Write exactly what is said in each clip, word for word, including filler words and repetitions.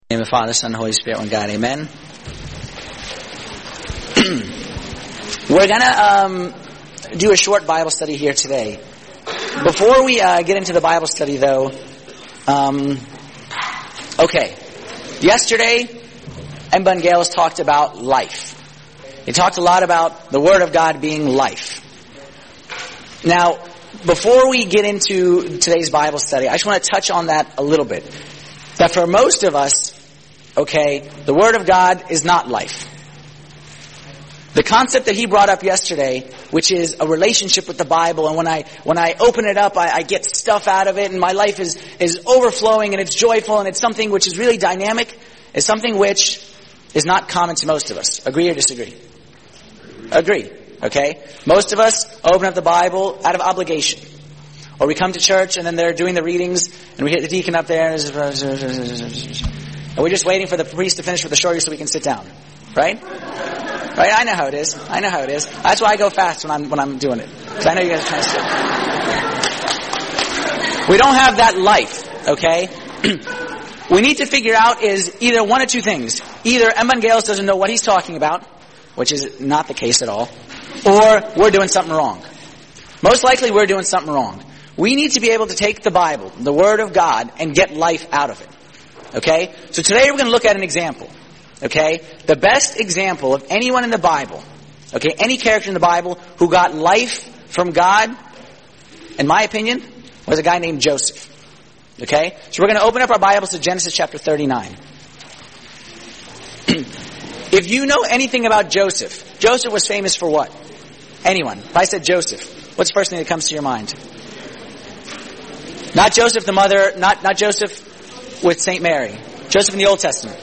In the name of the Father, Son, and Holy Spirit, one God, amen. We're going to um, do a short Bible study here today. Before we uh, get into the Bible study, though, um, okay, yesterday, Emba and Gales talked about life. They talked a lot about the Word of God being life. Now, before we get into today's Bible study, I just want to touch on that a little bit. That for most of us, okay, the Word of God is not life. The concept that he brought up yesterday, which is a relationship with the Bible, and when I when I open it up, I, I get stuff out of it, and my life is, is overflowing, and it's joyful, and it's something which is really dynamic, is something which is not common to most of us. Agree or disagree? Agree. Okay? Most of us open up the Bible out of obligation. Or we come to church and then they're doing the readings and we hit the deacon up there and we're just waiting for the priest to finish with the shorty so we can sit down. Right? Right? I know how it is. I know how it is. That's why I go fast when I'm when I'm doing it. Because I know you guys are trying to sit. We don't have that life. Okay? We need to figure out is either one of two things. Either Emba and Gales doesn't know what he's talking about, which is not the case at all, or we're doing something wrong. Most likely we're doing something wrong. We need to be able to take the Bible, the Word of God, and get life out of it. Okay? So today we're going to look at an example. Okay? The best example of anyone in the Bible, okay, any character in the Bible who got life from God, in my opinion, was a guy named Joseph. Okay? So we're going to open up our Bibles to Genesis chapter thirty-nine. If you know anything about Joseph, Joseph was famous for what? Anyone. If I said Joseph, what's the first thing that comes to your mind? Not Joseph the mother, not, not Joseph with Saint Mary. Joseph in the Old Testament.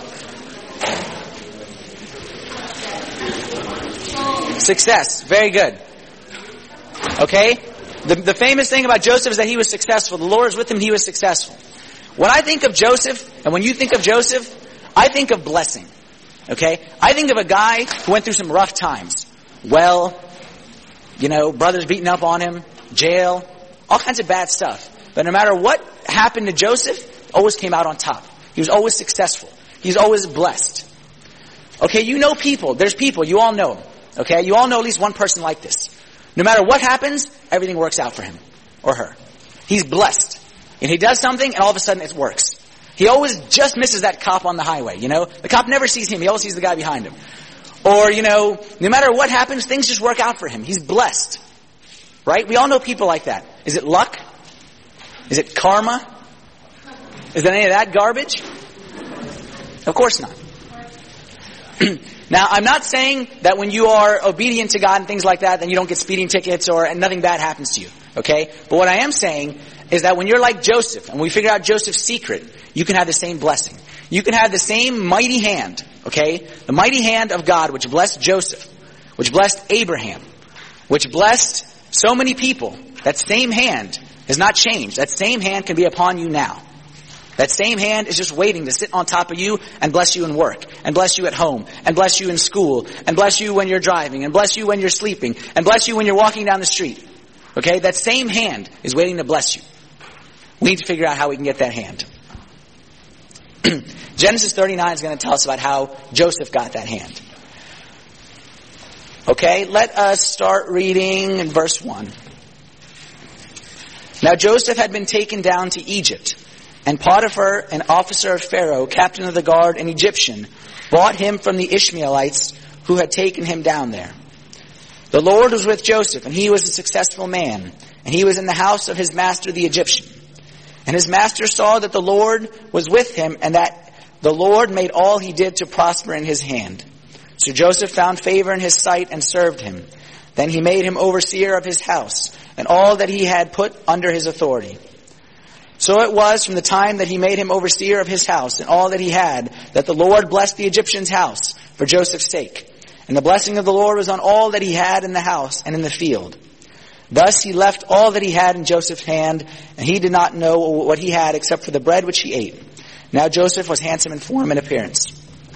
Success. Very good. Okay? The, the famous thing about Joseph is that he was successful. The Lord was with him, he was successful. When I think of Joseph, and when you think of Joseph, I think of blessing. Okay? I think of a guy who went through some rough times. Well, you know, brothers beating up on him, jail, all kinds of bad stuff. But no matter what happened to Joseph, always came out on top. He was always successful. He was always blessed. Okay, you know people. There's people. You all know them. Okay? You all know at least one person like this. No matter what happens, everything works out for him or her. He's blessed. And he does something and all of a sudden it works. He always just misses that cop on the highway, you know? The cop never sees him. He always sees the guy behind him. Or, you know, no matter what happens, things just work out for him. He's blessed. Right? We all know people like that. Is it luck? Is it karma? Is there any of that garbage? Of course not. Now, I'm not saying that when you are obedient to God and things like that, then you don't get speeding tickets or and nothing bad happens to you. Okay? But what I am saying is that when you're like Joseph, and we figure out Joseph's secret, you can have the same blessing. You can have the same mighty hand, okay? The mighty hand of God which blessed Joseph, which blessed Abraham, which blessed so many people. That same hand has not changed. That same hand can be upon you now. That same hand is just waiting to sit on top of you and bless you in work, and bless you at home, and bless you in school, and bless you when you're driving, and bless you when you're sleeping, and bless you when you're walking down the street. Okay? That same hand is waiting to bless you. We need to figure out how we can get that hand. Genesis thirty-nine is going to tell us about how Joseph got that hand. Okay, let us start reading in verse one. Now Joseph had been taken down to Egypt, and Potiphar, an officer of Pharaoh, captain of the guard, an Egyptian, bought him from the Ishmaelites who had taken him down there. The Lord was with Joseph, and he was a successful man, and he was in the house of his master the Egyptian. And his master saw that the Lord was with him, and that the Lord made all he did to prosper in his hand. So Joseph found favor in his sight and served him. Then he made him overseer of his house, and all that he had put under his authority. So it was from the time that he made him overseer of his house, and all that he had, that the Lord blessed the Egyptian's house for Joseph's sake. And the blessing of the Lord was on all that he had in the house and in the field. Thus he left all that he had in Joseph's hand, and he did not know what he had except for the bread which he ate. Now Joseph was handsome in form and appearance.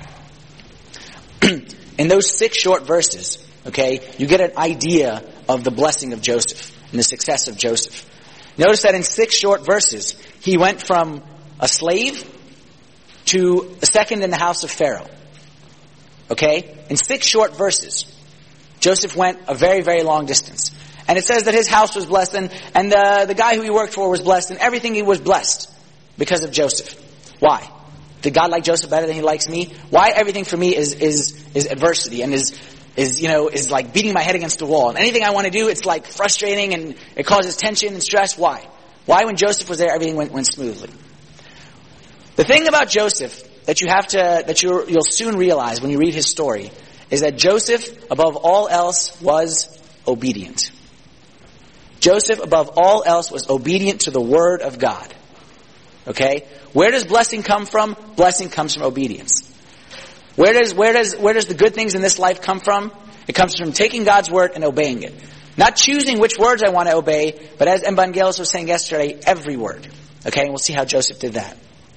In those six short verses, okay, you get an idea of the blessing of Joseph and the success of Joseph. Notice that in six short verses, he went from a slave to a second in the house of Pharaoh. Okay? In six short verses, Joseph went a very, very long distance. And it says that his house was blessed, and, and the, the guy who he worked for was blessed, and everything he was blessed because of Joseph. Why? Did God like Joseph better than he likes me? Why everything for me is, is, is adversity and is, is, you know, is like beating my head against the wall. And anything I want to do, it's like frustrating and it causes tension and stress. Why? Why when Joseph was there, everything went, went smoothly? The thing about Joseph that you have to, that you're, you'll soon realize when you read his story is that Joseph, above all else, was obedient. Joseph, above all else, was obedient to the word of God. Okay? Where does blessing come from? Blessing comes from obedience. Where does, where does, where does the good things in this life come from? It comes from taking God's word and obeying it. Not choosing which words I want to obey, but as Evangelos was saying yesterday, every word. Okay? And we'll see how Joseph did that.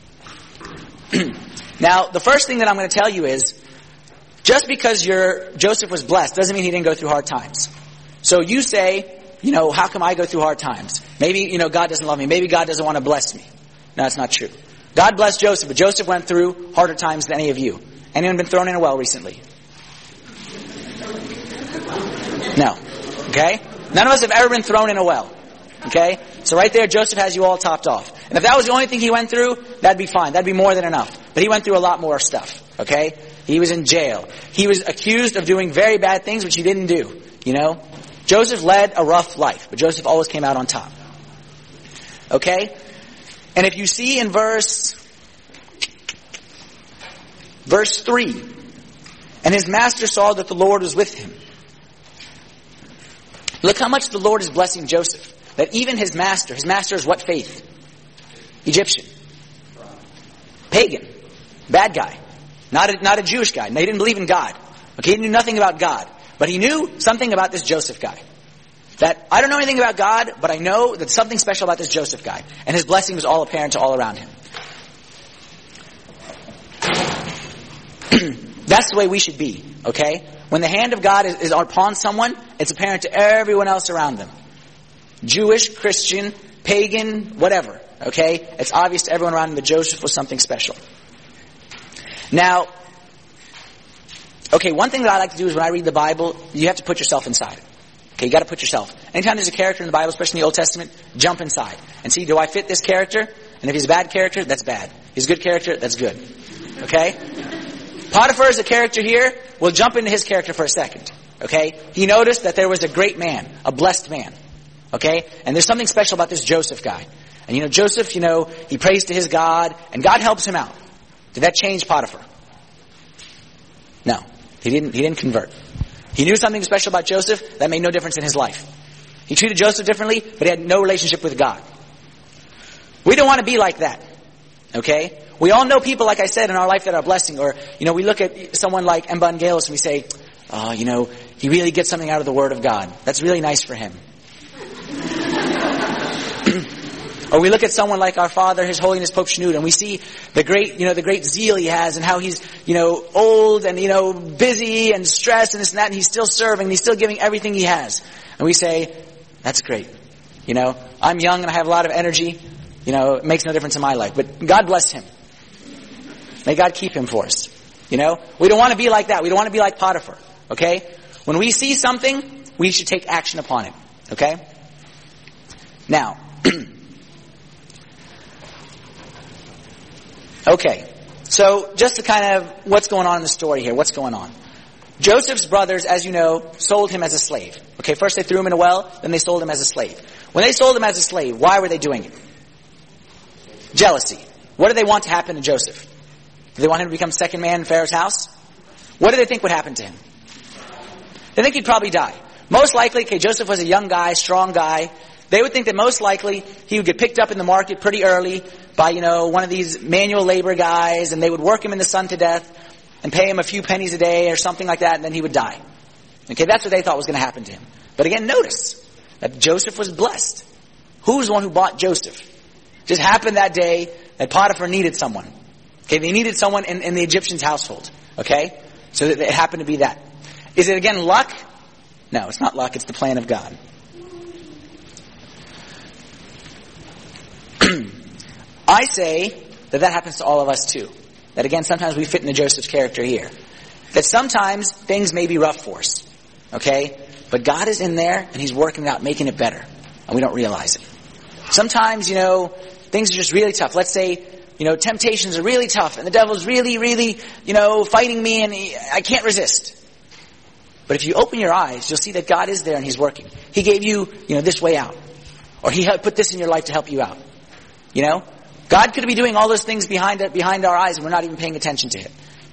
Now, the first thing that I'm going to tell you is, just because your Joseph was blessed doesn't mean he didn't go through hard times. So you say, you know, how come I go through hard times? Maybe, you know, God doesn't love me. Maybe God doesn't want to bless me. No, that's not true. God blessed Joseph, but Joseph went through harder times than any of you. Anyone been thrown in a well recently? No. Okay? None of us have ever been thrown in a well. Okay? So right there, Joseph has you all topped off. And if that was the only thing he went through, that'd be fine. That'd be more than enough. But he went through a lot more stuff. Okay? He was in jail. He was accused of doing very bad things, which he didn't do. You know? Joseph led a rough life, but Joseph always came out on top. Okay? And if you see in verse, verse three, and his master saw that the Lord was with him. Look how much the Lord is blessing Joseph. That even his master, his master is what faith? Egyptian. Pagan. Bad guy. Not a, not a Jewish guy. No, he didn't believe in God. Okay, he knew nothing about God. But he knew something about this Joseph guy. That, I don't know anything about God, but I know that something special about this Joseph guy. And his blessing was all apparent to all around him. That's the way we should be, okay? When the hand of God is, is upon someone, it's apparent to everyone else around them. Jewish, Christian, pagan, whatever, okay? It's obvious to everyone around him that Joseph was something special. Now, okay, one thing that I like to do is when I read the Bible, you have to put yourself inside. Okay, you got to put yourself. Anytime there's a character in the Bible, especially in the Old Testament, jump inside and see, do I fit this character? And if he's a bad character, that's bad. If he's a good character, that's good. Okay? Potiphar is a character here. We'll jump into his character for a second. Okay? He noticed that there was a great man, a blessed man. Okay? And there's something special about this Joseph guy. And you know, Joseph, you know, he prays to his God, and God helps him out. Did that change Potiphar? No. He didn't, he didn't convert. He knew something special about Joseph that made no difference in his life. He treated Joseph differently, but he had no relationship with God. We don't want to be like that. Okay? We all know people, like I said, in our life that are a blessing. Or, you know, we look at someone like Evangelos and we say, oh, you know, he really gets something out of the Word of God. That's really nice for him. Or we look at someone like our father, His Holiness Pope Shenouda, and we see the great, you know, the great zeal he has and how he's, you know, old and, you know, busy and stressed and this and that, and he's still serving, and he's still giving everything he has. And we say, that's great. You know, I'm young and I have a lot of energy. You know, it makes no difference in my life. But God bless him. May God keep him for us. You know, we don't want to be like that. We don't want to be like Potiphar. Okay? When we see something, we should take action upon it. Okay? Now, okay, so just to kind of, what's going on in the story here? What's going on? Joseph's brothers, as you know, sold him as a slave. Okay, first they threw him in a well, then they sold him as a slave. When they sold him as a slave, why were they doing it? Jealousy. What did they want to happen to Joseph? Did they want him to become second man in Pharaoh's house? What did they think would happen to him? They think he'd probably die. Most likely, okay, Joseph was a young guy, strong guy. They would think that most likely he would get picked up in the market pretty early by, you know, one of these manual labor guys, and they would work him in the sun to death and pay him a few pennies a day or something like that, and then he would die. Okay, that's what they thought was going to happen to him. But again, notice that Joseph was blessed. Who was the one who bought Joseph? Just happened that day that Potiphar needed someone. Okay, they needed someone in, in the Egyptian's household. Okay? So it happened to be that. Is it again luck? No, it's not luck, it's the plan of God. I say that that happens to all of us too. that again, sometimes we fit into Joseph's character here. That sometimes things may be rough for us. Okay? But God is in there and He's working it out, making it better. And we don't realize it. Sometimes, you know, things are just really tough. Let's say, you know, temptations are really tough and the devil's really, really, you know, fighting me and he, I can't resist. But if you open your eyes, you'll see that God is there and He's working. He gave you, you know, this way out. Or He put this in your life to help you out. You know? God could be doing all those things behind behind our eyes and we're not even paying attention to it.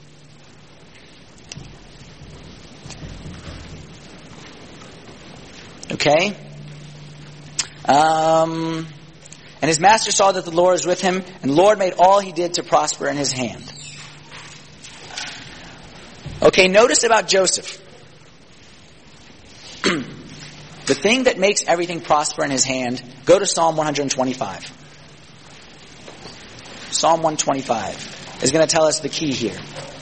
Okay? Um, and his master saw that the Lord was with him, and the Lord made all he did to prosper in his hand. Okay, notice about Joseph. The thing that makes everything prosper in his hand, go to Psalm one twenty-five. Psalm one twenty-five is going to tell us the key here.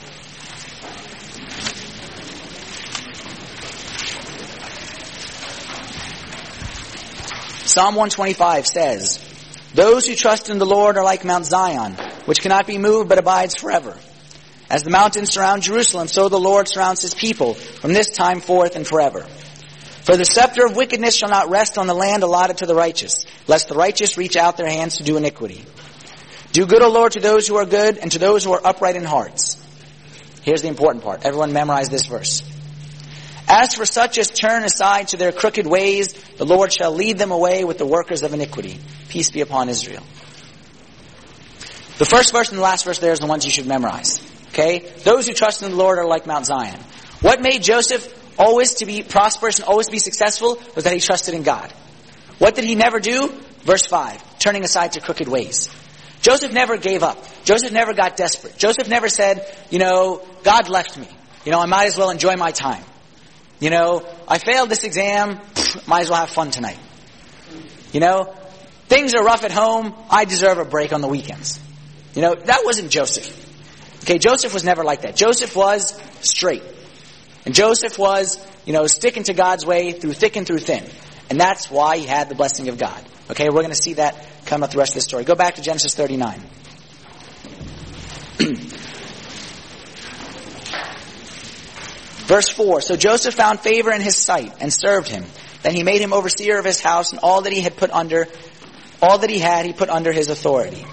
Psalm one twenty-five says, "Those who trust in the Lord are like Mount Zion, which cannot be moved but abides forever. As the mountains surround Jerusalem, so the Lord surrounds His people from this time forth and forever. For the scepter of wickedness shall not rest on the land allotted to the righteous, lest the righteous reach out their hands to do iniquity. Do good, O Lord, to those who are good, and to those who are upright in hearts." Here's the important part. Everyone memorize this verse. "As for such as turn aside to their crooked ways, the Lord shall lead them away with the workers of iniquity. Peace be upon Israel." The first verse and the last verse there is the ones you should memorize. Okay? Those who trust in the Lord are like Mount Zion. What made Joseph always to be prosperous and always be successful was that he trusted in God. What did he never do? Verse five, turning aside to crooked ways. Joseph never gave up. Joseph never got desperate. Joseph never said, you know, God left me. You know, I might as well enjoy my time. You know, I failed this exam, pff, might as well have fun tonight. You know, things are rough at home, I deserve a break on the weekends. You know, that wasn't Joseph. Okay, Joseph was never like that. Joseph was straight. And Joseph was, you know, sticking to God's way through thick and through thin. And that's why he had the blessing of God. Okay, we're going to see that come up the rest of the story. Go back to Genesis thirty-nine. Verse four, "So Joseph found favor in his sight and served him. Then he made him overseer of his house, and all that he had put under, all that he had, he put under his authority."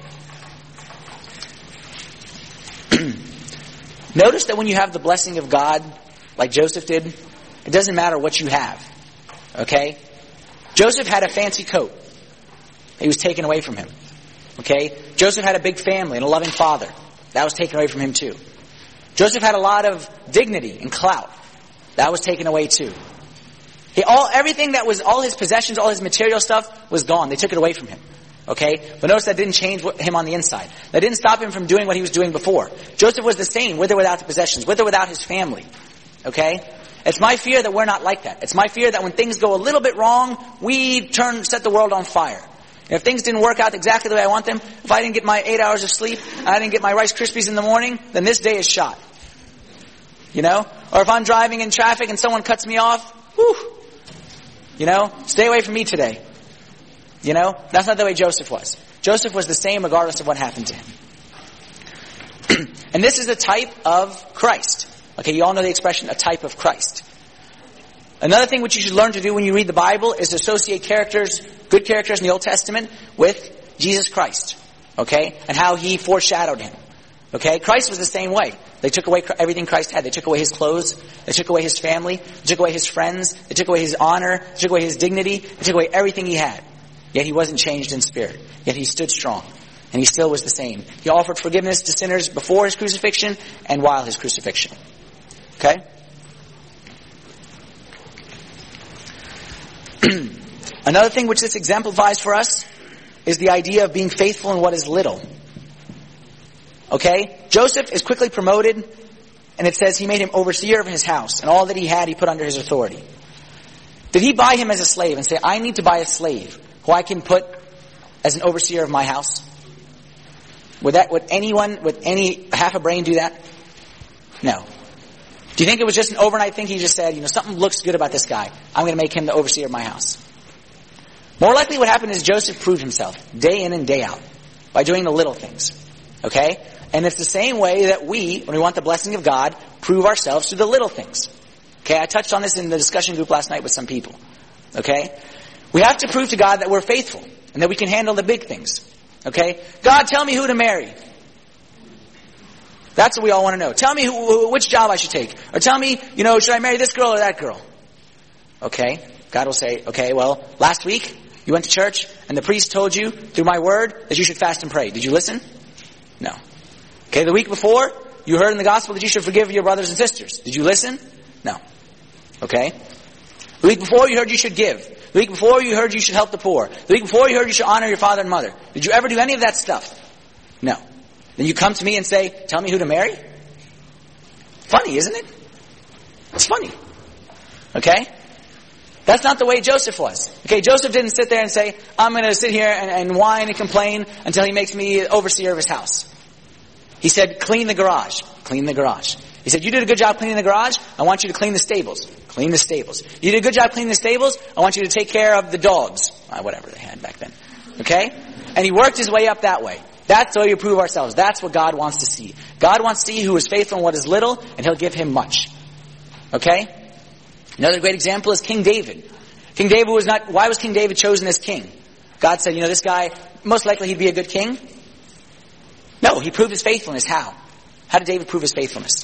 Notice that when you have the blessing of God, like Joseph did, it doesn't matter what you have. Okay? Joseph had a fancy coat. It was taken away from him. Okay? Joseph had a big family and a loving father. That was taken away from him too. Joseph had a lot of dignity and clout. That was taken away too. He, all, everything that was, all his possessions, all his material stuff was gone. They took it away from him. Okay? But notice that didn't change him on the inside. That didn't stop him from doing what he was doing before. Joseph was the same, with or without the possessions, with or without his family. Okay? It's my fear that we're not like that. It's my fear that when things go a little bit wrong, we turn, set the world on fire. And if things didn't work out exactly the way I want them, if I didn't get my eight hours of sleep, and I didn't get my Rice Krispies in the morning, then this day is shot. You know? Or if I'm driving in traffic and someone cuts me off, whew, you know, stay away from me today. You know? That's not the way Joseph was. Joseph was the same regardless of what happened to him. And this is a type of Christ. Okay, you all know the expression, a type of Christ. Another thing which you should learn to do when you read the Bible is to associate characters, good characters in the Old Testament, with Jesus Christ. Okay? And how He foreshadowed Him. Okay? Christ was the same way. They took away everything Christ had. They took away His clothes. They took away His family. They took away His friends. They took away His honor. They took away His dignity. They took away everything He had. Yet He wasn't changed in spirit. Yet He stood strong. And He still was the same. He offered forgiveness to sinners before His crucifixion and while His crucifixion. Okay? Another thing which this exemplifies for us is the idea of being faithful in what is little. Okay? Joseph is quickly promoted, and it says he made him overseer of his house, and all that he had he put under his authority. Did he buy him as a slave and say, I need to buy a slave who I can put as an overseer of my house? Would that, would anyone with any half a brain do that? No. Do you think it was just an overnight thing? He just said, you know, something looks good about this guy. I'm going to make him the overseer of my house. More likely what happened is Joseph proved himself day in and day out by doing the little things. Okay? And it's the same way that we, when we want the blessing of God, prove ourselves through the little things. Okay? I touched on this in the discussion group last night with some people. Okay? We have to prove to God that we're faithful and that we can handle the big things. Okay? God, tell me who to marry. That's what we all want to know. Tell me who, which job I should take. Or tell me, you know, should I marry this girl or that girl? Okay? God will say, okay, well, last week you went to church and the priest told you through my word that you should fast and pray. Did you listen? No. Okay, the week before you heard in the gospel that you should forgive your brothers and sisters. Did you listen? No. Okay? The week before you heard you should give. The week before you heard you should help the poor. The week before you heard you should honor your father and mother. Did you ever do any of that stuff? No. Then you come to me and say, tell me who to marry? Funny, isn't it? It's funny. Okay? That's not the way Joseph was. Okay, Joseph didn't sit there and say, I'm going to sit here and, and whine and complain until he makes me overseer of his house. He said, clean the garage. Clean the garage. He said, you did a good job cleaning the garage. I want you to clean the stables. Clean the stables. You did a good job cleaning the stables. I want you to take care of the dogs. Uh, whatever they had back then. Okay? And he worked his way up that way. That's the way we prove ourselves. That's what God wants to see. God wants to see who is faithful in what is little, and He'll give him much. Okay? Another great example is King David. King David was not, why was King David chosen as king? God said, you know, this guy, most likely he'd be a good king. No, he proved his faithfulness. How? How did David prove his faithfulness?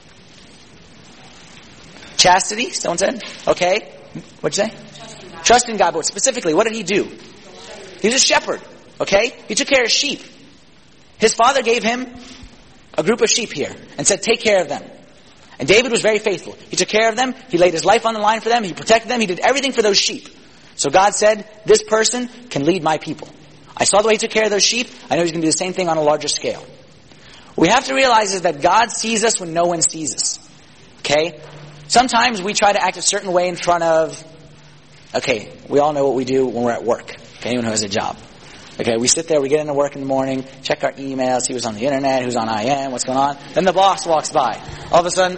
Chastity, someone said? Okay. What'd you say? Trust in God. Trust in God. But specifically, what did he do? He was a shepherd. Okay? He took care of sheep. His father gave him a group of sheep here and said, take care of them. And David was very faithful. He took care of them. He laid his life on the line for them. He protected them. He did everything for those sheep. So God said, this person can lead my people. I saw the way he took care of those sheep. I know he's going to do the same thing on a larger scale. What we have to realize is that God sees us when no one sees us. Okay? Sometimes we try to act a certain way in front of, okay, we all know what we do when we're at work. Okay, anyone who has a job. Okay, we sit there, we get into work in the morning, check our emails, see who's on the internet, who's on I M, what's going on. Then the boss walks by. All of a sudden,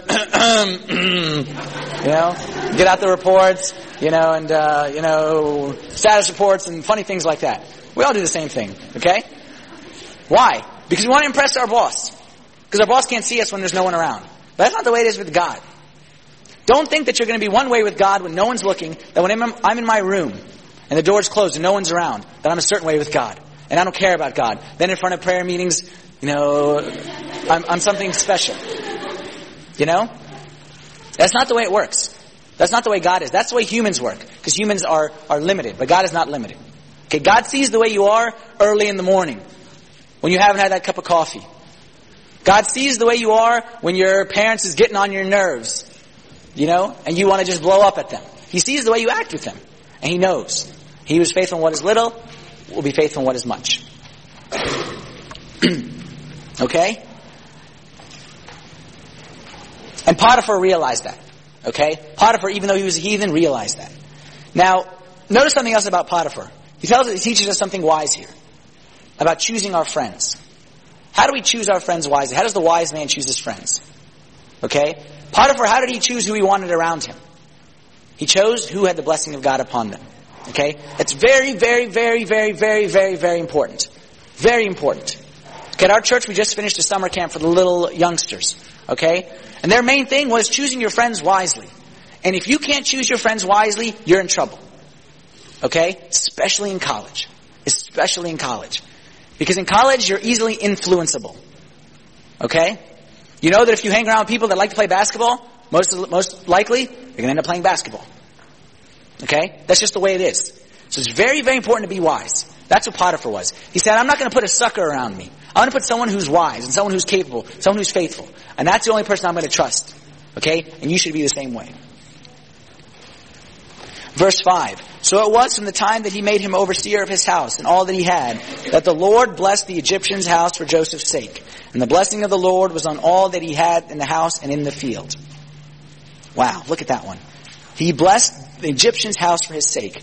you know, get out the reports, you know, and, uh, you know, status reports and funny things like that. We all do the same thing, okay? Why? Because we want to impress our boss. Because our boss can't see us when there's no one around. But that's not the way it is with God. Don't think that you're going to be one way with God when no one's looking, that when I'm, I'm in my room, and the door's closed and no one's around, that I'm a certain way with God. And I don't care about God. Then in front of prayer meetings, you know, I'm, I'm something special. You know? That's not the way it works. That's not the way God is. That's the way humans work. Because humans are, are limited, but God is not limited. Okay, God sees the way you are early in the morning, when you haven't had that cup of coffee. God sees the way you are when your parents is getting on your nerves, you know, and you want to just blow up at them. He sees the way you act with them, and He knows. He who is faithful in what is little will be faithful in what is much. Okay? And Potiphar realized that. Okay? Potiphar, even though he was a heathen, realized that. Now, notice something else about Potiphar. He tells us, he teaches us something wise here. About choosing our friends. How do we choose our friends wisely? How does the wise man choose his friends? Okay? Potiphar, how did he choose who he wanted around him? He chose who had the blessing of God upon them. Okay? It's very, very, very, very, very, very, very important. Very important. Okay, at our church we just finished a summer camp for the little youngsters. Okay? And their main thing was choosing your friends wisely. And if you can't choose your friends wisely, you're in trouble. Okay? Especially in college. Especially in college. Because in college you're easily influenceable. Okay? You know that if you hang around people that like to play basketball, most most likely you're going to end up playing basketball. Okay? That's just the way it is. So it's very, very important to be wise. That's what Potiphar was. He said, I'm not going to put a sucker around me. I'm going to put someone who's wise and someone who's capable, someone who's faithful. And that's the only person I'm going to trust. Okay? And you should be the same way. Verse five. So it was from the time that he made him overseer of his house and all that he had, that the Lord blessed the Egyptian's house for Joseph's sake. And the blessing of the Lord was on all that he had in the house and in the field. Wow, look at that one. He blessed the Egyptian's house for his sake.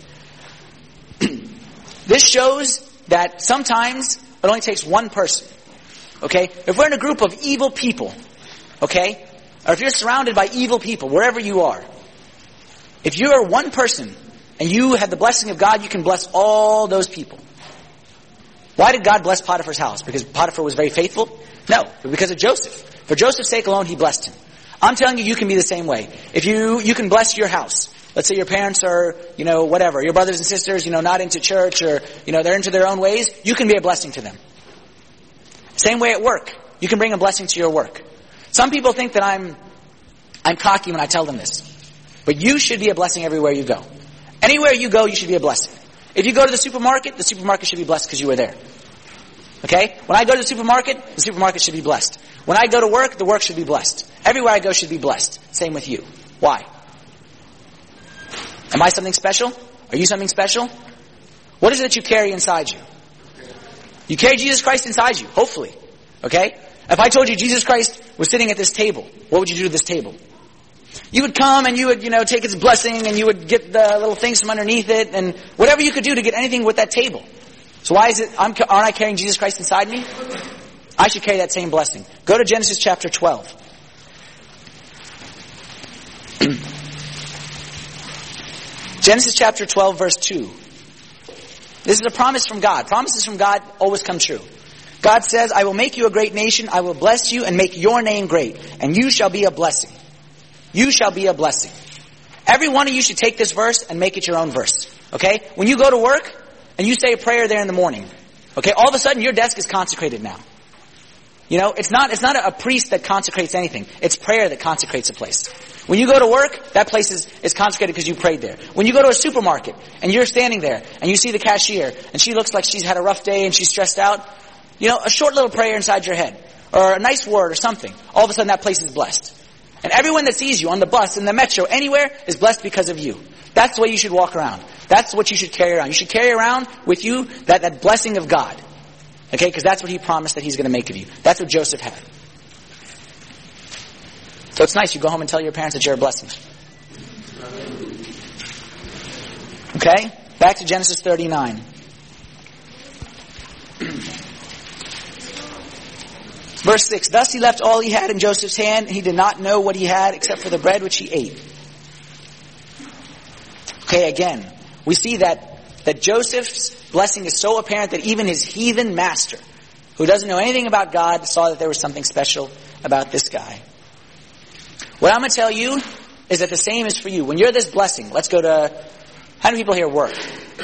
This shows that sometimes it only takes one person. Okay? If we're in a group of evil people, okay? Or if you're surrounded by evil people, wherever you are, if you are one person and you have the blessing of God, you can bless all those people. Why did God bless Potiphar's house? Because Potiphar was very faithful? No, but because of Joseph. For Joseph's sake alone, he blessed him. I'm telling you, you can be the same way. If you, you can bless your house. Let's say your parents are, you know, whatever, your brothers and sisters, you know, not into church or, you know, they're into their own ways. You can be a blessing to them. Same way at work. You can bring a blessing to your work. Some people think that I'm, I'm cocky when I tell them this. But you should be a blessing everywhere you go. Anywhere you go, you should be a blessing. If you go to the supermarket, the supermarket should be blessed because you were there. Okay? When I go to the supermarket, the supermarket should be blessed. When I go to work, the work should be blessed. Everywhere I go should be blessed. Same with you. Why? Am I something special? Are you something special? What is it that you carry inside you? You carry Jesus Christ inside you, hopefully. Okay? If I told you Jesus Christ was sitting at this table, what would you do to this table? You would come and you would, you know, take its blessing and you would get the little things from underneath it and whatever you could do to get anything with that table. So why is it, I'm, aren't I carrying Jesus Christ inside me? I should carry that same blessing. Go to Genesis chapter twelve. Genesis chapter twelve verse two. This is a promise from God. Promises from God always come true. God says, I will make you a great nation, I will bless you and make your name great, and you shall be a blessing. You shall be a blessing. Every one of you should take this verse and make it your own verse. Okay? When you go to work and you say a prayer there in the morning, okay, all of a sudden your desk is consecrated now. You know, it's not, it's not a, a priest that consecrates anything. It's prayer that consecrates a place. When you go to work, that place is, is consecrated because you prayed there. When you go to a supermarket and you're standing there and you see the cashier and she looks like she's had a rough day and she's stressed out, you know, a short little prayer inside your head or a nice word or something, all of a sudden that place is blessed. And everyone that sees you on the bus, in the metro, anywhere, is blessed because of you. That's the way you should walk around. That's what you should carry around. You should carry around with you that, that blessing of God. Okay? Because that's what He promised that He's going to make of you. That's what Joseph had. So it's nice. You go home and tell your parents that you're a blessing. Okay? Back to Genesis thirty-nine. Verse six, thus he left all he had in Joseph's hand, and he did not know what he had except for the bread which he ate. Okay, again, we see that, that Joseph's blessing is so apparent that even his heathen master, who doesn't know anything about God, saw that there was something special about this guy. What I'm going to tell you is that the same is for you. When you're this blessing, let's go to, how many people here work?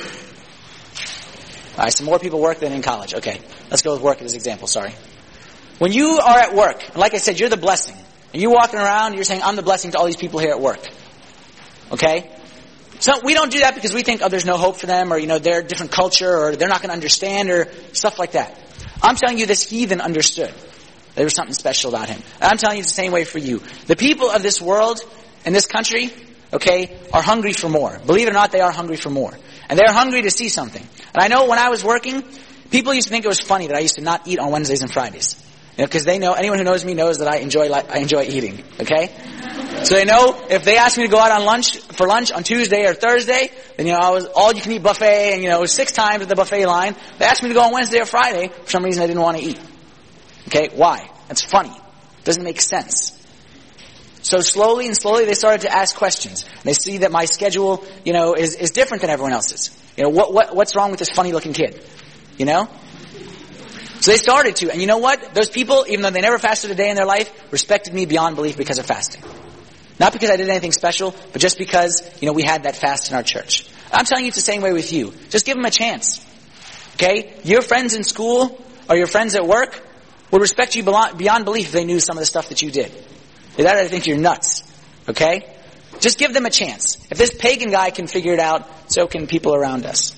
All right, some more people work than in college. Okay, let's go with work as an example, sorry. When you are at work, and like I said, you're the blessing. And you're walking around, you're saying, I'm the blessing to all these people here at work. Okay? So we don't do that because we think, oh, there's no hope for them, or, you know, they're a different culture, or they're not going to understand, or stuff like that. I'm telling you, this heathen understood. There was something special about him. And I'm telling you it's the same way for you. The people of this world, in this country, okay, are hungry for more. Believe it or not, they are hungry for more. And they're hungry to see something. And I know when I was working, people used to think it was funny that I used to not eat on Wednesdays and Fridays. You know, because they know, anyone who knows me knows that I enjoy, I enjoy eating. Okay? So they know if they ask me to go out on lunch, for lunch on Tuesday or Thursday, then, you know, I was all you can eat buffet, and, you know, it was six times at the buffet line. They asked me to go on Wednesday or Friday, for some reason I didn't want to eat. Okay? Why? That's funny. It doesn't make sense. So slowly and slowly they started to ask questions. They see that my schedule, you know, is, is different than everyone else's. You know, what, what, what's wrong with this funny looking kid? You know? So they started to, and you know what? Those people, even though they never fasted a day in their life, respected me beyond belief because of fasting. Not because I did anything special, but just because, you know, we had that fast in our church. I'm telling you it's the same way with you. Just give them a chance. Okay? Your friends in school, or your friends at work, would respect you beyond belief if they knew some of the stuff that you did. They thought, I think you're nuts. Okay? Just give them a chance. If this pagan guy can figure it out, so can people around us.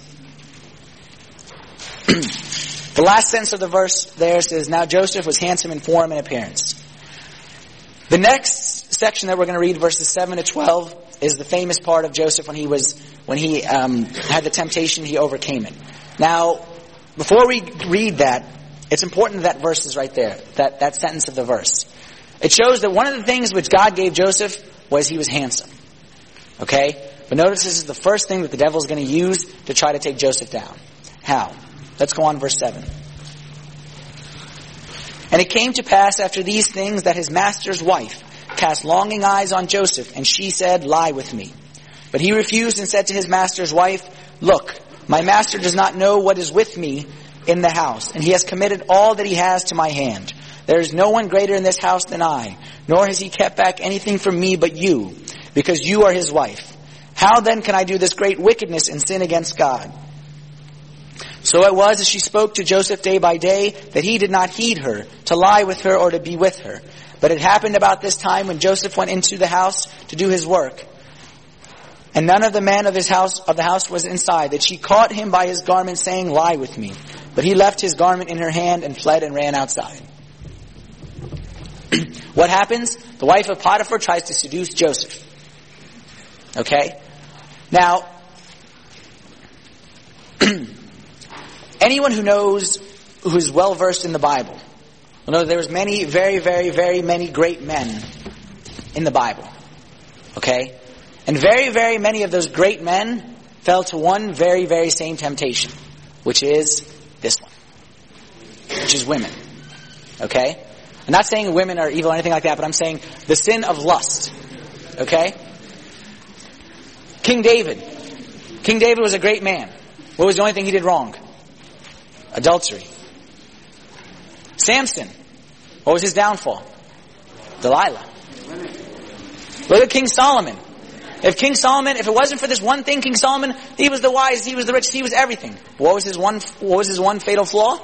The last sentence of the verse there says, now Joseph was handsome in form and appearance. The next section that we're going to read, verses seven to twelve, is the famous part of Joseph when he was, when he um, had the temptation, he overcame it. Now, before we read that, it's important that that verse is right there, that, that sentence of the verse. It shows that one of the things which God gave Joseph was he was handsome. Okay? But notice this is the first thing that the devil is going to use to try to take Joseph down. How? Let's go on, verse seven. And it came to pass after these things that his master's wife cast longing eyes on Joseph, and she said, lie with me. But he refused and said to his master's wife, look, my master does not know what is with me, in the house, and he has committed all that he has to my hand. There is no one greater in this house than I, nor has he kept back anything from me but you, because you are his wife. How then can I do this great wickedness and sin against God?" So it was as she spoke to Joseph day by day that he did not heed her, to lie with her or to be with her. But it happened about this time when Joseph went into the house to do his work, and none of the men of his house of the house was inside, that she caught him by his garment, saying, "Lie with me." But he left his garment in her hand and fled and ran outside. What happens? The wife of Potiphar tries to seduce Joseph. Okay? Now, anyone who knows, who is well versed in the Bible, will know that there was many, very, very, very many great men in the Bible. Okay? And very, very many of those great men fell to one very, very same temptation, which is this one, which is women. Okay? I'm not saying women are evil or anything like that, but I'm saying the sin of lust. Okay? King David. King David was a great man. What was the only thing he did wrong? Adultery. Samson. What was his downfall? Delilah. Look at King Solomon. If King Solomon, if it wasn't for this one thing, King Solomon, he was the wise, he was the rich, he was everything. What was his one, what was his one fatal flaw?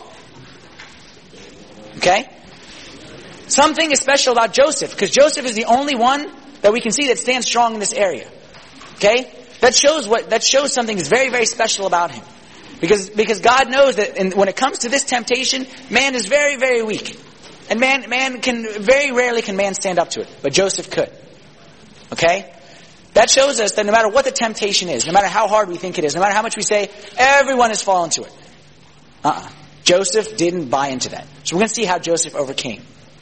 Okay? Something is special about Joseph, because Joseph is the only one that we can see that stands strong in this area. Okay? That shows what, that shows something is very, very special about him. Because, because God knows that in, when it comes to this temptation, man is very, very weak. And man, man can, very rarely can man stand up to it. But Joseph could. Okay? That shows us that no matter what the temptation is, no matter how hard we think it is, no matter how much we say, everyone has fallen to it. Uh-uh. Joseph didn't buy into that. So we're going to see how Joseph overcame.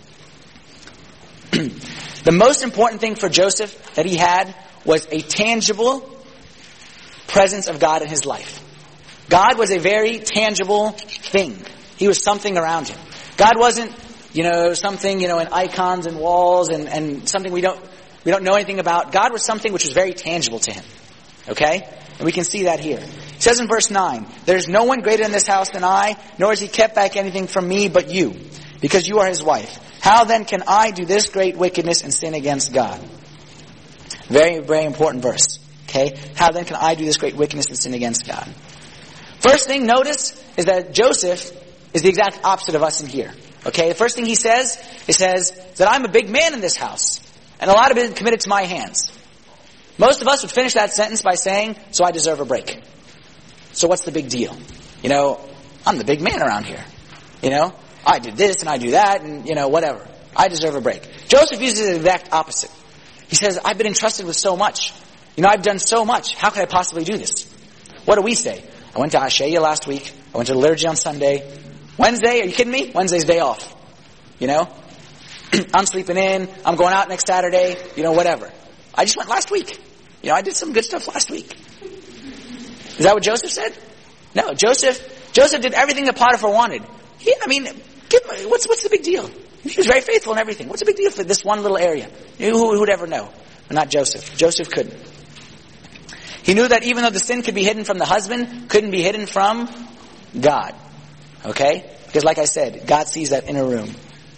The most important thing for Joseph that he had was a tangible presence of God in his life. God was a very tangible thing. He was something around him. God wasn't, you know, something, you know, in icons and walls and, and something we don't, we don't know anything about. God was something which was very tangible to him. Okay? And we can see that here. It says in verse nine, "There is no one greater in this house than I, nor has he kept back anything from me but you, because you are his wife. How then can I do this great wickedness and sin against God?" Very, very important verse. Okay? How then can I do this great wickedness and sin against God? First thing, notice, is that Joseph is the exact opposite of us in here. Okay? The first thing he says, he says that I'm a big man in this house, and a lot of it is committed to my hands. Most of us would finish that sentence by saying, so I deserve a break. So what's the big deal? You know, I'm the big man around here. You know, I did this and I do that and, you know, whatever. I deserve a break. Joseph uses the exact opposite. He says, I've been entrusted with so much. You know, I've done so much. How could I possibly do this? What do we say? I went to Ashaya last week. I went to the liturgy on Sunday. Wednesday, are you kidding me? Wednesday's day off. You know? I'm sleeping in. I'm going out next Saturday. You know, whatever. I just went last week. You know, I did some good stuff last week. Is that what Joseph said? No, Joseph, Joseph did everything that Potiphar wanted. He, I mean, give, what's, what's the big deal? He was very faithful in everything. What's the big deal for this one little area? Who, who would ever know? But not Joseph. Joseph couldn't. He knew that even though the sin could be hidden from the husband, couldn't be hidden from God. Okay? Because like I said, God sees that inner room.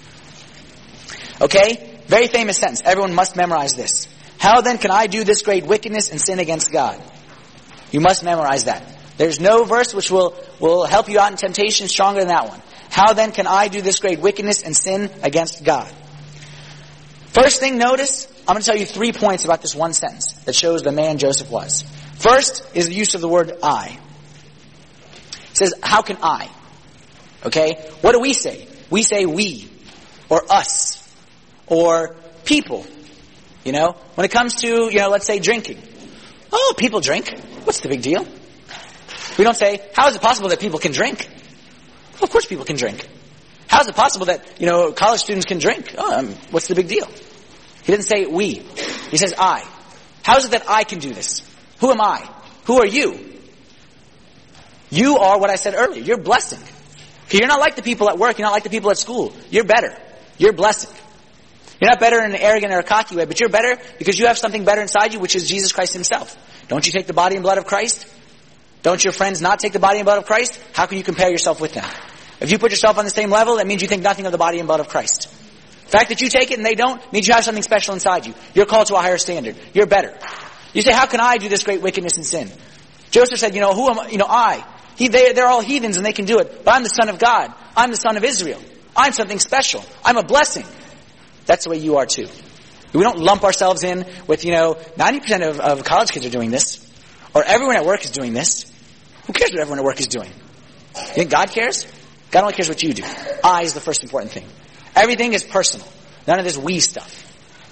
Okay? Very famous sentence. Everyone must memorize this. How then can I do this great wickedness and sin against God? You must memorize that. There's no verse which will, will help you out in temptation stronger than that one. How then can I do this great wickedness and sin against God? First thing, notice, I'm going to tell you three points about this one sentence that shows the man Joseph was. First is the use of the word I. It says, how can I? Okay? What do we say? We say we, or us, or people. You know? When it comes to, you know, let's say drinking. Oh, people drink. What's the big deal? We don't say, how is it possible that people can drink? Well, of course people can drink. How is it possible that, you know, college students can drink? Oh, um, what's the big deal? He didn't say we. He says I. How is it that I can do this? Who am I? Who are you? You are what I said earlier. You're blessing. Okay, you're not like the people at work. You're not like the people at school. You're better. You're blessing. You're not better in an arrogant or a cocky way, but you're better because you have something better inside you, which is Jesus Christ himself. Don't you take the body and blood of Christ? Don't your friends not take the body and blood of Christ? How can you compare yourself with them? If you put yourself on the same level, that means you think nothing of the body and blood of Christ. The fact that you take it and they don't means you have something special inside you. You're called to a higher standard. You're better. You say, how can I do this great wickedness and sin? Joseph said, you know, who am I? You know, I. He, they, they're all heathens and they can do it. But I'm the son of God. I'm the son of Israel. I'm something special. I'm a blessing. That's the way you are too. We don't lump ourselves in with, you know, ninety percent of, of college kids are doing this. Or everyone at work is doing this. Who cares what everyone at work is doing? You think God cares? God only cares what you do. I is the first important thing. Everything is personal. None of this we stuff.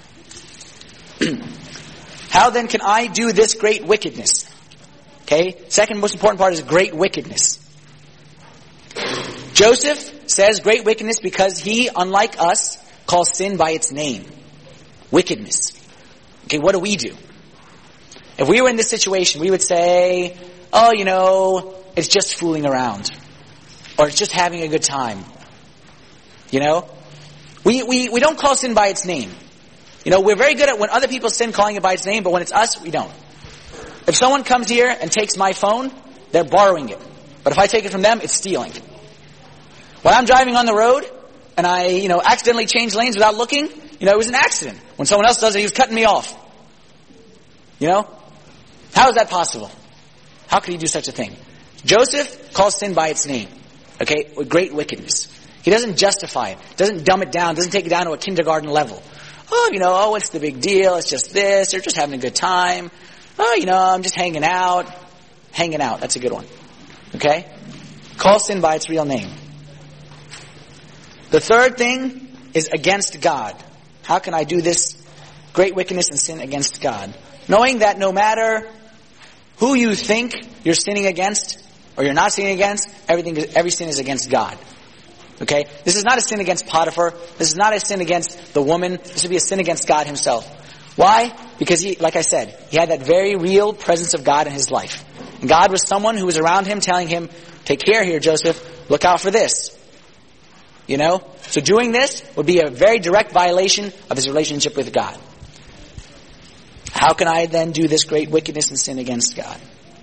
How then can I do this great wickedness? Okay, second most important part is great wickedness. Joseph says great wickedness because he, unlike us, calls sin by its name. Wickedness. Okay, what do we do? If we were in this situation, we would say, oh, you know, it's just fooling around. Or it's just having a good time. You know? We, we, we don't call sin by its name. You know, we're very good at when other people sin calling it by its name, but when it's us, we don't. If someone comes here and takes my phone, they're borrowing it. But if I take it from them, it's stealing. When I'm driving on the road and I, you know, accidentally change lanes without looking, you know, it was an accident. When someone else does it, he was cutting me off. You know? How is that possible? How could he do such a thing? Joseph calls sin by its name. Okay? With great wickedness. He doesn't justify it. Doesn't dumb it down. Doesn't take it down to a kindergarten level. Oh, you know, oh, what's the big deal? It's just this. They're just having a good time. Oh, you know, I'm just hanging out. Hanging out. That's a good one. Okay? Call sin by its real name. The third thing is against God. How can I do this great wickedness and sin against God? Knowing that no matter who you think you're sinning against or you're not sinning against, everything, every sin is against God. Okay? This is not a sin against Potiphar. This is not a sin against the woman. This would be a sin against God himself. Why? Because he, like I said, he had that very real presence of God in his life. And God was someone who was around him telling him, take care here, Joseph. Look out for this. You know? So doing this would be a very direct violation of his relationship with God. How can I then do this great wickedness and sin against God?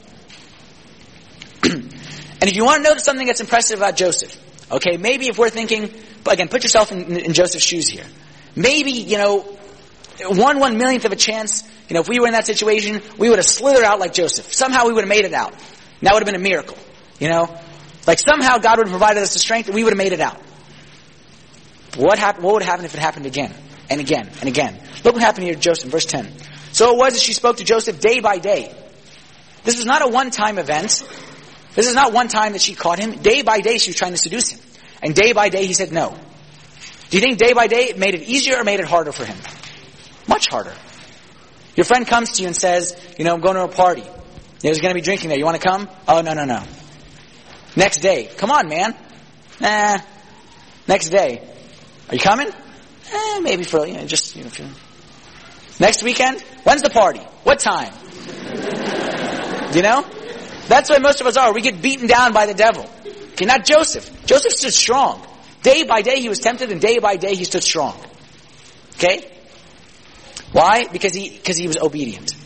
And if you want to know something that's impressive about Joseph, okay, maybe if we're thinking, again, put yourself in, in Joseph's shoes here. Maybe, you know, one one millionth of a chance, you know, if we were in that situation, we would have slithered out like Joseph. Somehow we would have made it out. And that would have been a miracle. You know? Like somehow God would have provided us the strength and we would have made it out. What happened? What would happen if it happened again and again and again? Look what happened here to Joseph, verse ten. So it was as she spoke to Joseph day by day. This was not a one-time event. This is not one time that she caught him. Day by day she was trying to seduce him. And day by day he said no. Do you think day by day it made it easier or made it harder for him? Much harder. Your friend comes to you and says, you know, I'm going to a party. There's going to be drinking there. You want to come? Oh, no, no, no. Next day. Come on, man. Nah. Next day. Are you coming? Eh, maybe for, you know, just, you know. For... Next weekend? When's the party? What time? You know? That's why most of us are. We get beaten down by the devil. Okay, not Joseph. Joseph stood strong. Day by day he was tempted and day by day he stood strong. Okay? Why? Because he, because he was obedient.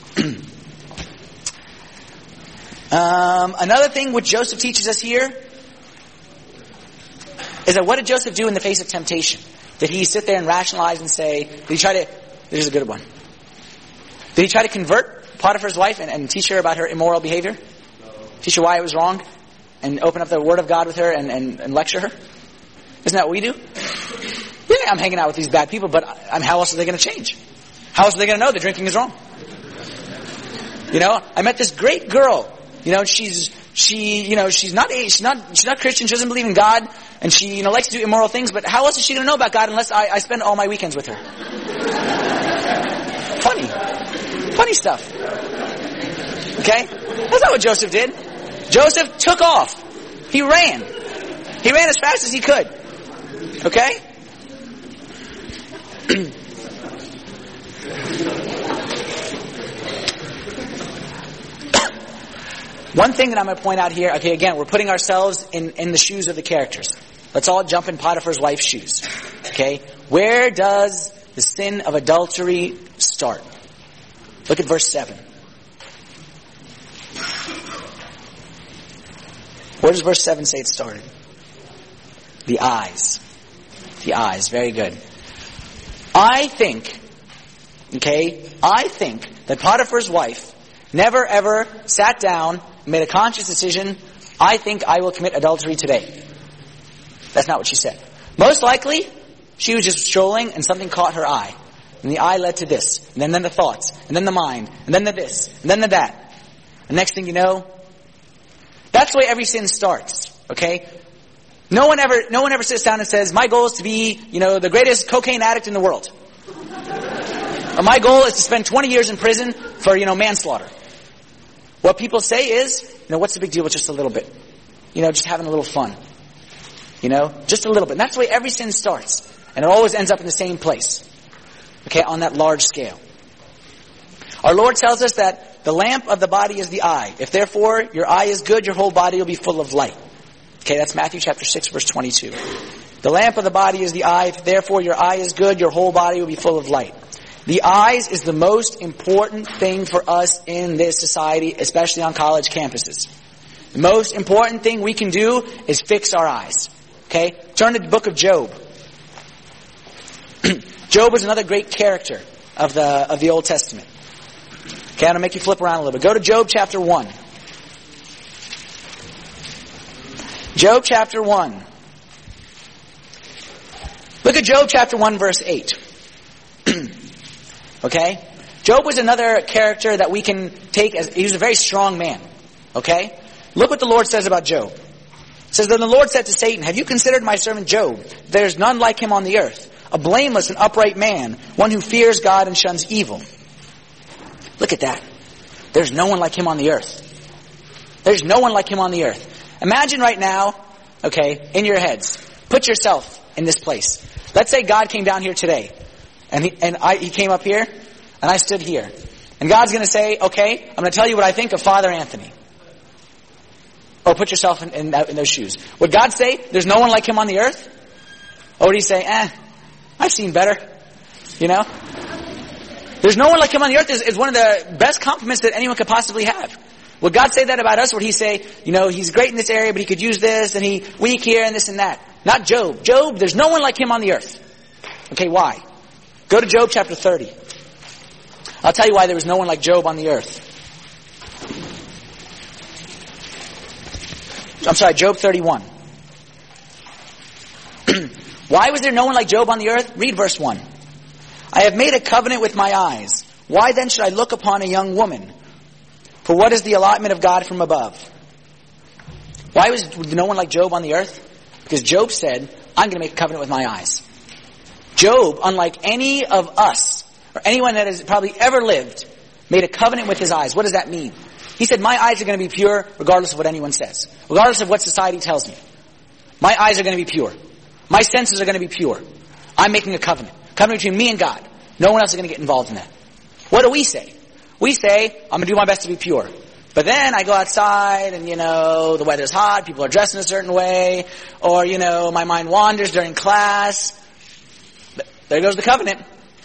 um, another thing which Joseph teaches us here is that what did Joseph do in the face of temptation? Did he sit there and rationalize and say, did he try to, this is a good one. Did he try to convert Potiphar's wife and, and teach her about her immoral behavior? No. Teach her why it was wrong? And open up the Word of God with her and, and, and lecture her? Isn't that what we do? Yeah, I'm hanging out with these bad people, but I'm, how else are they going to change? How else are they going to know that drinking is wrong? You know, I met this great girl. You know, she's, she, you know, she's not, she's not, she's not Christian, she doesn't believe in God, and she, you know, likes to do immoral things, but how else is she going to know about God unless I, I spend all my weekends with her? Funny. Funny stuff. Okay? That's not what Joseph did. Joseph took off. He ran. He ran as fast as he could. Okay? One thing that I'm going to point out here, okay, again, we're putting ourselves in, in the shoes of the characters. Let's all jump in Potiphar's wife's shoes. Okay? Where does the sin of adultery start? Look at verse seven. Where does verse seven say it started? The eyes. The eyes. Very good. I think, okay, I think that Potiphar's wife never ever sat down and made a conscious decision, I think I will commit adultery today. That's not what she said. Most likely, she was just strolling and something caught her eye. And the eye led to this, and then, then the thoughts, and then the mind, and then the this, and then the that. And next thing you know, that's the way every sin starts, okay? No one ever, no one ever sits down and says, my goal is to be, you know, the greatest cocaine addict in the world. Or my goal is to spend twenty years in prison for, you know, manslaughter. What people say is, you know, what's the big deal with just a little bit? You know, just having a little fun. You know, just a little bit. And that's the way every sin starts. And it always ends up in the same place. Okay, on that large scale. Our Lord tells us that the lamp of the body is the eye. If therefore your eye is good, your whole body will be full of light. Okay, that's Matthew chapter six, verse twenty-two. The lamp of the body is the eye. If therefore your eye is good, your whole body will be full of light. The eyes is the most important thing for us in this society, especially on college campuses. The most important thing we can do is fix our eyes. Okay? Turn to the book of Job. Job was another great character of the of the Old Testament. Okay, I'm going to make you flip around a little bit. Go to Job chapter one. Job chapter one. Look at Job chapter one verse eight. Okay? Job was another character that we can take as, he was a very strong man. Okay? Look what the Lord says about Job. It says, then the Lord said to Satan, have you considered my servant Job? There's none like him on the earth. A blameless and upright man, one who fears God and shuns evil. Look at that. There's no one like him on the earth. There's no one like him on the earth. Imagine right now, okay, in your heads, put yourself in this place. Let's say God came down here today, and he, and I, he came up here, and I stood here. And God's going to say, okay, I'm going to tell you what I think of Father Anthony. Or put yourself in, in, in those shoes. Would God say, there's no one like him on the earth? Or would he say, eh, I've seen better. You know? There's no one like him on the earth is, is one of the best compliments that anyone could possibly have. Would God say that about us? Would he say, you know, he's great in this area, but he could use this, and he weak here, and this and that? Not Job. Job, there's no one like him on the earth. Okay, why? Go to Job chapter thirty. I'll tell you why there was no one like Job on the earth. I'm sorry, Job thirty-one. Why was there no one like Job on the earth? Read verse one. I have made a covenant with my eyes. Why then should I look upon a young woman? For what is the allotment of God from above? Why was no one like Job on the earth? Because Job said, I'm going to make a covenant with my eyes. Job, unlike any of us, or anyone that has probably ever lived, made a covenant with his eyes. What does that mean? He said, my eyes are going to be pure regardless of what anyone says. Regardless of what society tells me. My eyes are going to be pure. My senses are going to be pure. I'm making a covenant. Covenant between me and God. No one else is going to get involved in that. What do we say? We say, I'm going to do my best to be pure. But then I go outside and, you know, the weather's hot, people are dressed in a certain way, or, you know, my mind wanders during class. There goes the covenant.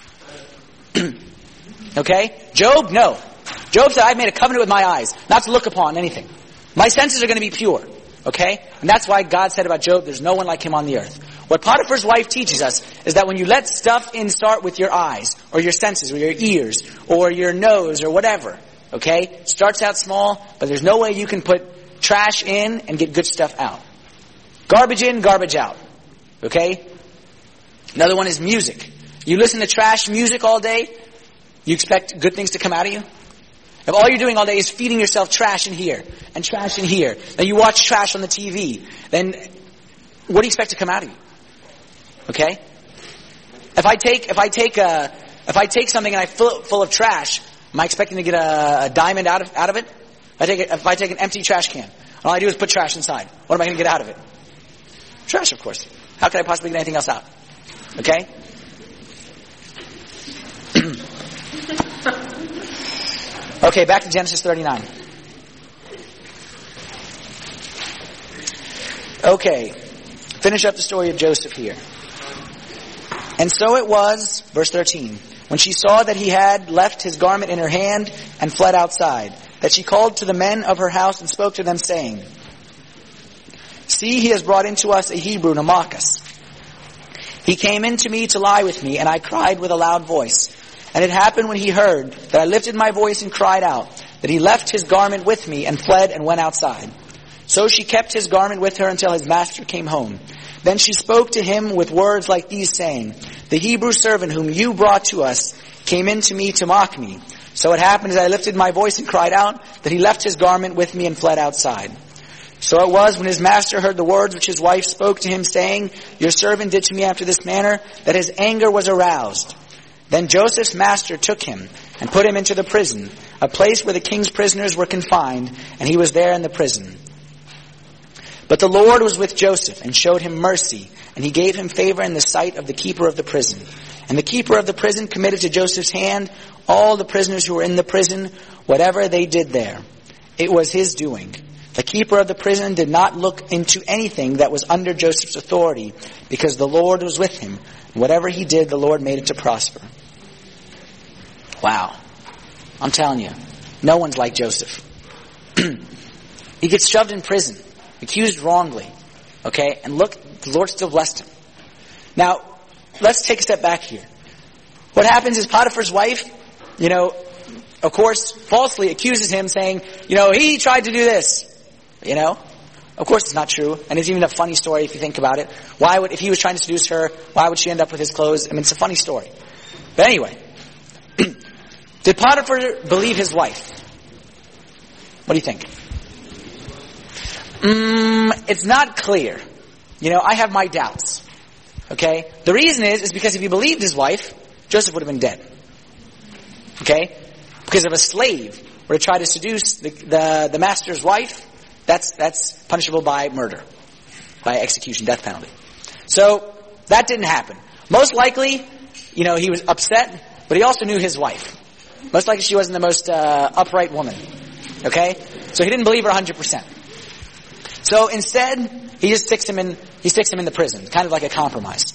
Okay? Job, no. Job said, I've made a covenant with my eyes, not to look upon anything. My senses are going to be pure. Okay? And that's why God said about Job, there's no one like him on the earth. What Potiphar's wife teaches us is that when you let stuff in start with your eyes, or your senses, or your ears, or your nose, or whatever, okay? Starts out small, but there's no way you can put trash in and get good stuff out. Garbage in, garbage out. Okay? Another one is music. You listen to trash music all day, you expect good things to come out of you? If all you're doing all day is feeding yourself trash in here, and trash in here, then you watch trash on the T V, then what do you expect to come out of you? Okay? If I take, if I take a, if I take something and I fill it full of trash, am I expecting to get a, a diamond out of, out of it? If I take a, if I take an empty trash can, all I do is put trash inside. What am I going to get out of it? Trash, of course. How could I possibly get anything else out? Okay? Okay, back to Genesis thirty-nine. Okay, finish up the story of Joseph here. And so it was, verse thirteen, when she saw that he had left his garment in her hand and fled outside, that she called to the men of her house and spoke to them, saying, See, he has brought into us a Hebrew to mock us. He came in to me to lie with me, and I cried with a loud voice. And it happened when he heard that I lifted my voice and cried out, that he left his garment with me and fled and went outside. So she kept his garment with her until his master came home. Then she spoke to him with words like these, saying, the Hebrew servant whom you brought to us came in to me to mock me. So it happened as I lifted my voice and cried out, that he left his garment with me and fled outside. So it was when his master heard the words which his wife spoke to him, saying, your servant did to me after this manner, that his anger was aroused. Then Joseph's master took him and put him into the prison, a place where the king's prisoners were confined, and he was there in the prison. But the Lord was with Joseph and showed him mercy, and he gave him favor in the sight of the keeper of the prison. And the keeper of the prison committed to Joseph's hand all the prisoners who were in the prison, whatever they did there. It was his doing. The keeper of the prison did not look into anything that was under Joseph's authority, because the Lord was with him. Whatever he did, the Lord made it to prosper. Wow. I'm telling you, no one's like Joseph. He gets shoved in prison, accused wrongly. Okay? And look, the Lord still blessed him. Now, let's take a step back here. What happens is Potiphar's wife, you know, of course, falsely accuses him, saying, you know, he tried to do this. You know? Of course it's not true. And it's even a funny story if you think about it. Why would, if he was trying to seduce her, why would she end up with his clothes? I mean, it's a funny story. But anyway. Did Potiphar believe his wife? What do you think? Mm, it's not clear. You know, I have my doubts. Okay? The reason is, is because if he believed his wife, Joseph would have been dead. Okay? Because if a slave were to try to seduce the, the, the master's wife, That's that's punishable by murder, by execution, death penalty. So that didn't happen. Most likely, you know, he was upset, but he also knew his wife. Most likely she wasn't the most uh, upright woman. Okay? So he didn't believe her one hundred percent. So instead, he just sticks him in, he sticks him in the prison, kind of like a compromise.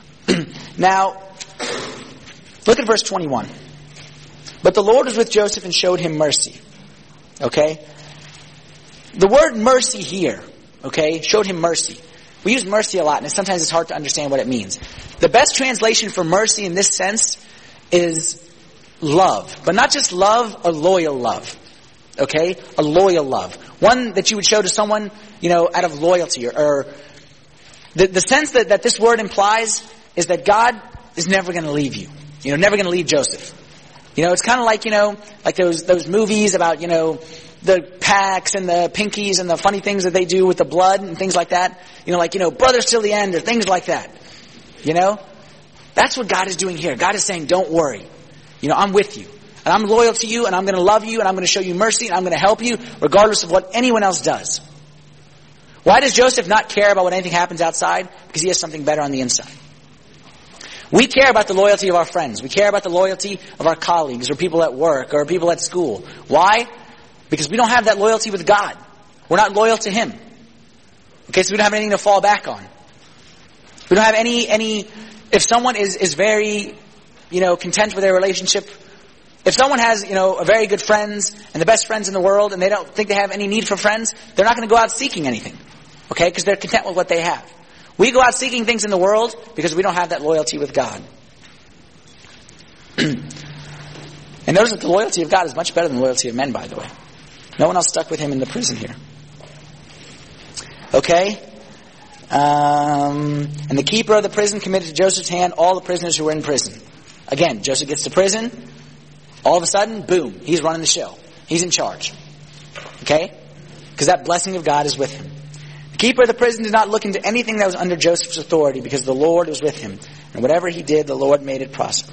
Now, look at verse twenty-one. But the Lord was with Joseph and showed him mercy. Okay? The word mercy here, okay, showed him mercy. We use mercy a lot, and sometimes it's hard to understand what it means. The best translation for mercy in this sense is love. But not just love, a loyal love. Okay? A loyal love. One that you would show to someone, you know, out of loyalty. Or, or the, the sense that, that this word implies is that God is never going to leave you. You know, never going to leave Joseph. You know, it's kind of like, you know, like those those movies about, you know, the packs and the pinkies and the funny things that they do with the blood and things like that. You know, like, you know, brothers till the end or things like that. You know? That's what God is doing here. God is saying, don't worry. You know, I'm with you. And I'm loyal to you and I'm going to love you and I'm going to show you mercy and I'm going to help you regardless of what anyone else does. Why does Joseph not care about what anything happens outside? Because he has something better on the inside. We care about the loyalty of our friends. We care about the loyalty of our colleagues or people at work or people at school. Why? Because we don't have that loyalty with God. We're not loyal to Him. Okay, so we don't have anything to fall back on. We don't have any, any, if someone is, is very, you know, content with their relationship, if someone has, you know, a very good friends and the best friends in the world and they don't think they have any need for friends, they're not going to go out seeking anything. Okay, because they're content with what they have. We go out seeking things in the world because we don't have that loyalty with God. And notice that the loyalty of God is much better than the loyalty of men, by the way. No one else stuck with him in the prison here. Okay? Um, and the keeper of the prison committed to Joseph's hand all the prisoners who were in prison. Again, Joseph gets to prison. All of a sudden, boom, he's running the show. He's in charge. Okay? Because that blessing of God is with him. The keeper of the prison did not look into anything that was under Joseph's authority because the Lord was with him. And whatever he did, the Lord made it prosper.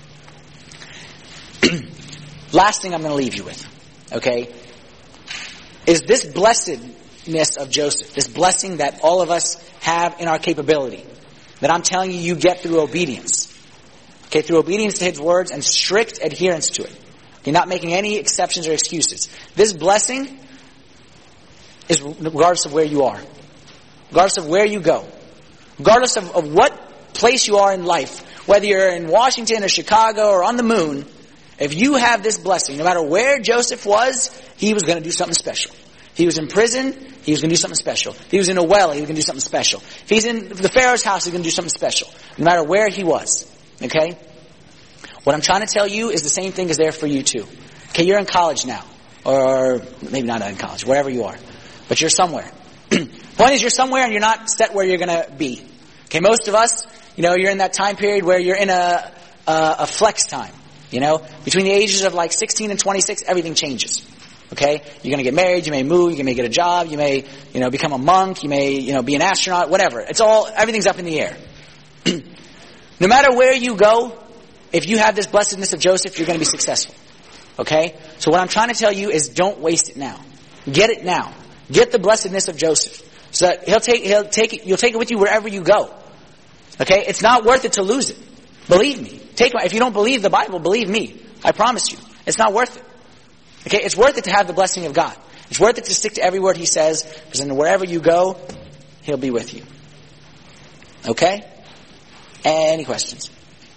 Last thing I'm going to leave you with. Okay? Is this blessedness of Joseph, this blessing that all of us have in our capability, that I'm telling you you get through obedience. Okay, through obedience to His words and strict adherence to it. You're not making any exceptions or excuses. This blessing is regardless of where you are. Regardless of where you go. Regardless of, of what place you are in life. Whether you're in Washington or Chicago or on the moon, if you have this blessing, no matter where Joseph was, he was going to do something special. he was in prison, he was going to do something special. If he was in a well, he was going to do something special. If he's in the Pharaoh's house, he's going to do something special. No matter where he was. Okay? What I'm trying to tell you is the same thing is there for you too. Okay, you're in college now. Or maybe not in college, wherever you are. But you're somewhere. Point is, you're somewhere and you're not set where you're going to be. Okay, most of us, you know, you're in that time period where you're in a, a, a flex time. You know, between the ages of like sixteen and twenty-six, everything changes. Okay? You're going to get married, you may move, you may get a job, you may, you know, become a monk, you may, you know, be an astronaut, whatever. It's all, everything's up in the air. No matter where you go, if you have this blessedness of Joseph, you're going to be successful. Okay? So what I'm trying to tell you is don't waste it now. Get it now. Get the blessedness of Joseph. So that he'll take, he'll take it, you'll take it with you wherever you go. Okay? It's not worth it to lose it. Believe me. Take my, if you don't believe the Bible, believe me. I promise you. It's not worth it. Okay? It's worth it to have the blessing of God. It's worth it to stick to every word He says, because then wherever you go, He'll be with you. Okay? Any questions?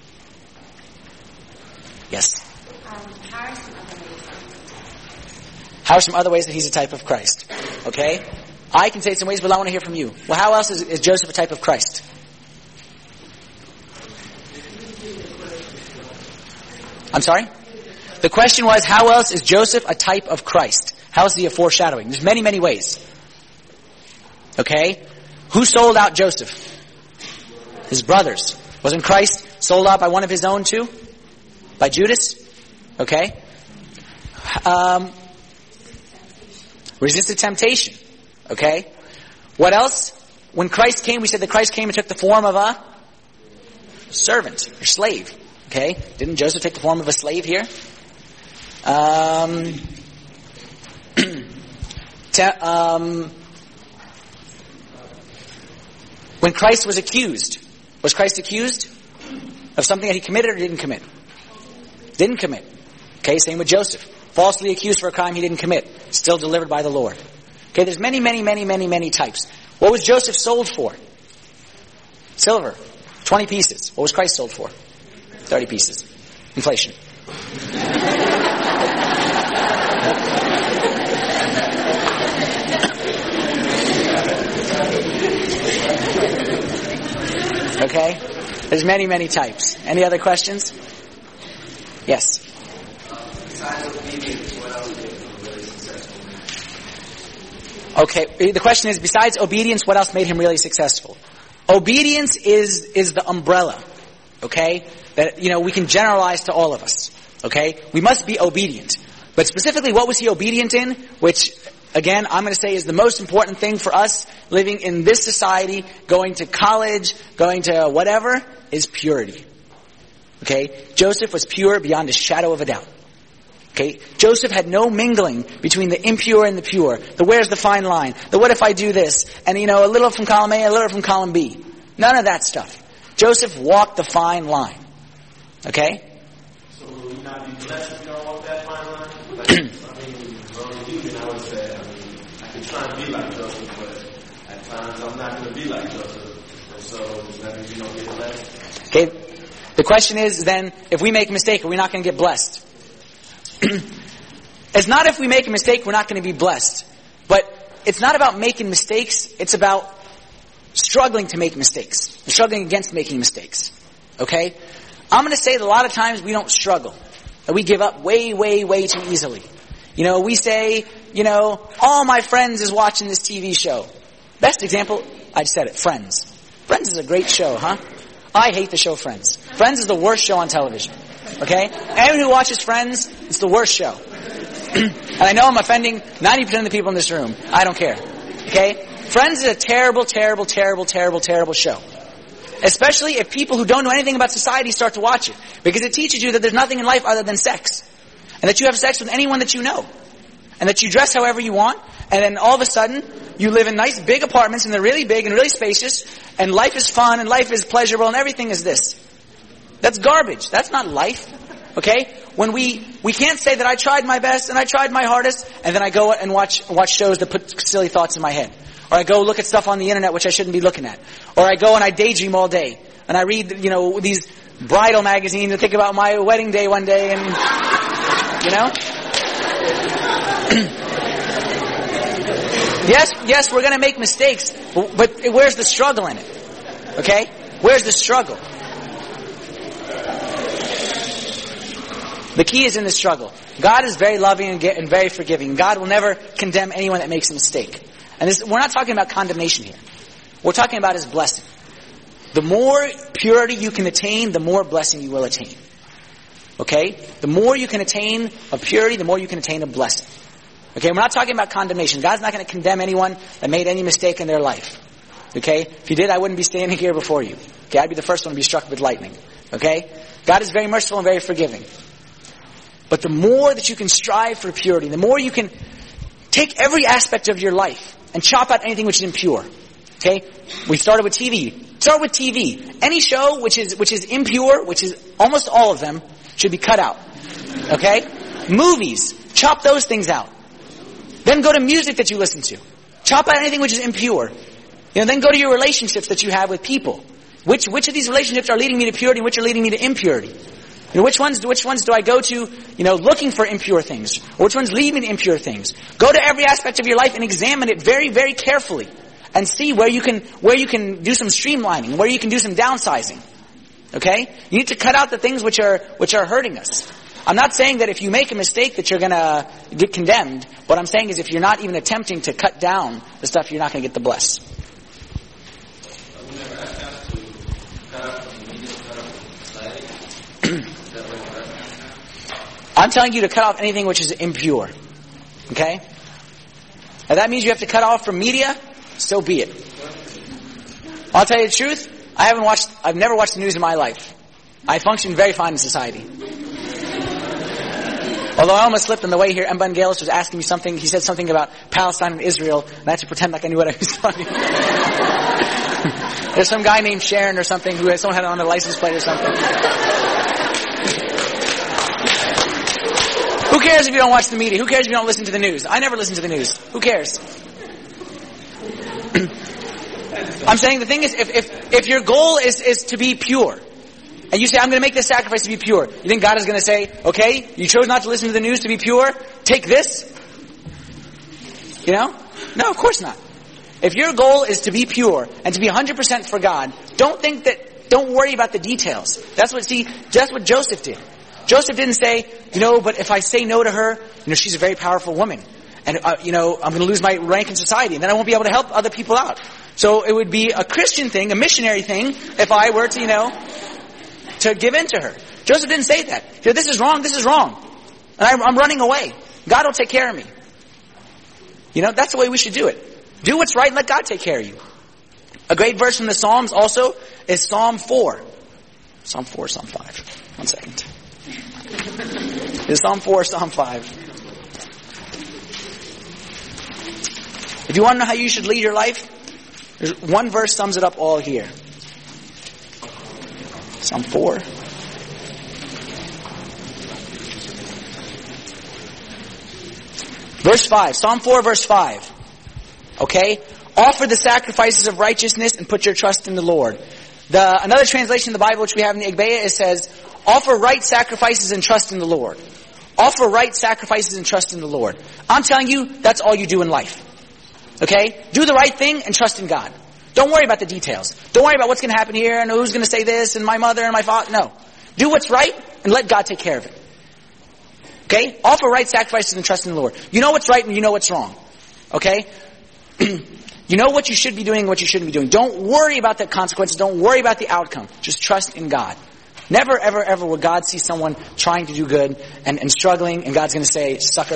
Yes? Um, how are some other ways? How are some other ways that He's a type of Christ? Okay? I can say some ways, but I want to hear from you. Well, how else is, is Joseph a type of Christ? I'm sorry? The question was, how else is Joseph a type of Christ? How is he a foreshadowing? There's many, many ways. Okay? Who sold out Joseph? His brothers. Wasn't Christ sold out by one of his own too? By Judas? Okay? Um, resisted temptation. Okay? What else? When Christ came, we said that Christ came and took the form of a servant or slave. Okay? Didn't Joseph take the form of a slave here? Um, te- um, when Christ was accused, was Christ accused of something that he committed or didn't commit? Didn't commit. Okay, same with Joseph. Falsely accused for a crime he didn't commit. Still delivered by the Lord. Okay, there's many, many, many, many, many types. What was Joseph sold for? Silver. twenty pieces. What was Christ sold for? thirty pieces. Inflation. Okay? There's many, many types. Any other questions? Yes. Okay, the question is, besides obedience, what else made him really successful? Obedience is is the umbrella. Okay? That, you know, we can generalize to all of us. Okay? We must be obedient. But specifically, what was he obedient in? Which, again, I'm going to say is the most important thing for us living in this society, going to college, going to whatever, is purity. Okay? Joseph was pure beyond a shadow of a doubt. Okay? Joseph had no mingling between the impure and the pure. The where's the fine line? The what if I do this? And, you know, a little from column A, a little from column B. None of that stuff. Joseph walked the fine line. Okay? So will we not be blessed if we don't walk that fine line? Like, I mean, growing human, I would say, I mean, I can try and be like Joseph, but at times I'm not going to be like Joseph. And so does that mean we don't get blessed? Okay? The question is then, if we make a mistake, are we not going to get blessed? It's not if we make a mistake, we're not going to be blessed. But it's not about making mistakes, it's about struggling to make mistakes. Struggling against making mistakes. Okay? I'm going to say that a lot of times we don't struggle. That we give up way, way, way too easily. You know, we say, you know, all my friends is watching this T V show. Best example, I said it, Friends. Friends is a great show, huh? I hate the show Friends. Friends is the worst show on television. Okay? Anyone who watches Friends, it's the worst show. And I know I'm offending ninety percent of the people in this room. I don't care. Okay? Friends is a terrible, terrible, terrible, terrible, terrible show. Especially if people who don't know anything about society start to watch it. Because it teaches you that there's nothing in life other than sex. And that you have sex with anyone that you know. And that you dress however you want. And then all of a sudden, you live in nice big apartments and they're really big and really spacious. And life is fun and life is pleasurable and everything is this. That's garbage. That's not life. Okay? When we, we can't say that I tried my best and I tried my hardest and then I go and watch, watch shows that put silly thoughts in my head. Or I go look at stuff on the internet which I shouldn't be looking at. Or I go and I daydream all day. And I read, you know, these bridal magazines and think about my wedding day one day and, you know? Yes, yes, we're going to make mistakes, but, but where's the struggle in it? Okay? Where's the struggle? The key is in the struggle. God is very loving and, and very forgiving. God will never condemn anyone that makes a mistake. And this, we're not talking about condemnation here. We're talking about His blessing. The more purity you can attain, the more blessing you will attain. Okay? The more you can attain of purity, the more you can attain of blessing. Okay? We're not talking about condemnation. God's not going to condemn anyone that made any mistake in their life. Okay? If He did, I wouldn't be standing here before you. Okay? I'd be the first one to be struck with lightning. Okay? God is very merciful and very forgiving. But the more that you can strive for purity, the more you can take every aspect of your life and chop out anything which is impure. Okay? We started with T V. Start with T V. Any show which is which is impure, which is almost all of them, should be cut out. Okay? Movies. Chop those things out. Then go to music that you listen to. Chop out anything which is impure. You know, then go to your relationships that you have with people. Which which of these relationships are leading me to purity and which are leading me to impurity? You know, which ones, which ones do I go to, you know, looking for impure things? Or which ones lead me to impure things? Go to every aspect of your life and examine it very, very carefully. And see where you can, where you can do some streamlining, where you can do some downsizing. Okay? You need to cut out the things which are, which are hurting us. I'm not saying that if you make a mistake that you're gonna get condemned. What I'm saying is if you're not even attempting to cut down the stuff, you're not gonna get the bless. I'm telling you to cut off anything which is impure. Okay? If that means you have to cut off from media, so be it. I'll tell you the truth, I haven't watched, I've never watched the news in my life. I function very fine in society. Although I almost slipped on the way here. Emban Galis was asking me something, he said something about Palestine and Israel, and I had to pretend like I knew what I was talking about. There's some guy named Sharon or something who has, someone had it on their license plate or something. Who cares if you don't watch the media? Who cares if you don't listen to the news? I never listen to the news. Who cares? I'm saying the thing is, if, if, if your goal is, is to be pure, and you say, I'm going to make this sacrifice to be pure, you think God is going to say, okay, you chose not to listen to the news to be pure, take this? You know? No, of course not. If your goal is to be pure and to be one hundred percent for God, don't think that, don't worry about the details. That's what, see, that's what Joseph did. Joseph didn't say, you know, but if I say no to her, you know, she's a very powerful woman. And, uh, you know, I'm going to lose my rank in society, and then I won't be able to help other people out. So it would be a Christian thing, a missionary thing, if I were to, you know, to give in to her. Joseph didn't say that. He said, this is wrong, this is wrong. And I'm, I'm running away. God will take care of me. You know, that's the way we should do it. Do what's right and let God take care of you. A great verse from the Psalms also is Psalm four. Psalm four, Psalm five. One second. It's Psalm four, Psalm five. If you want to know how you should lead your life, there's one verse sums it up all here. Psalm four. Verse five. Psalm four, verse five. Okay? Offer the sacrifices of righteousness and put your trust in the Lord. The, another translation of the Bible which we have in the Igbeya, it says, offer right sacrifices and trust in the Lord. Offer right sacrifices and trust in the Lord. I'm telling you, that's all you do in life. Okay? Do the right thing and trust in God. Don't worry about the details. Don't worry about what's going to happen here and who's going to say this and my mother and my father. No. Do what's right and let God take care of it. Okay? Offer right sacrifices and trust in the Lord. You know what's right and you know what's wrong. Okay? You know what you should be doing and what you shouldn't be doing. Don't worry about the consequences. Don't worry about the outcome. Just trust in God. Never, ever, ever will God see someone trying to do good and, and struggling and God's going to say, sucker.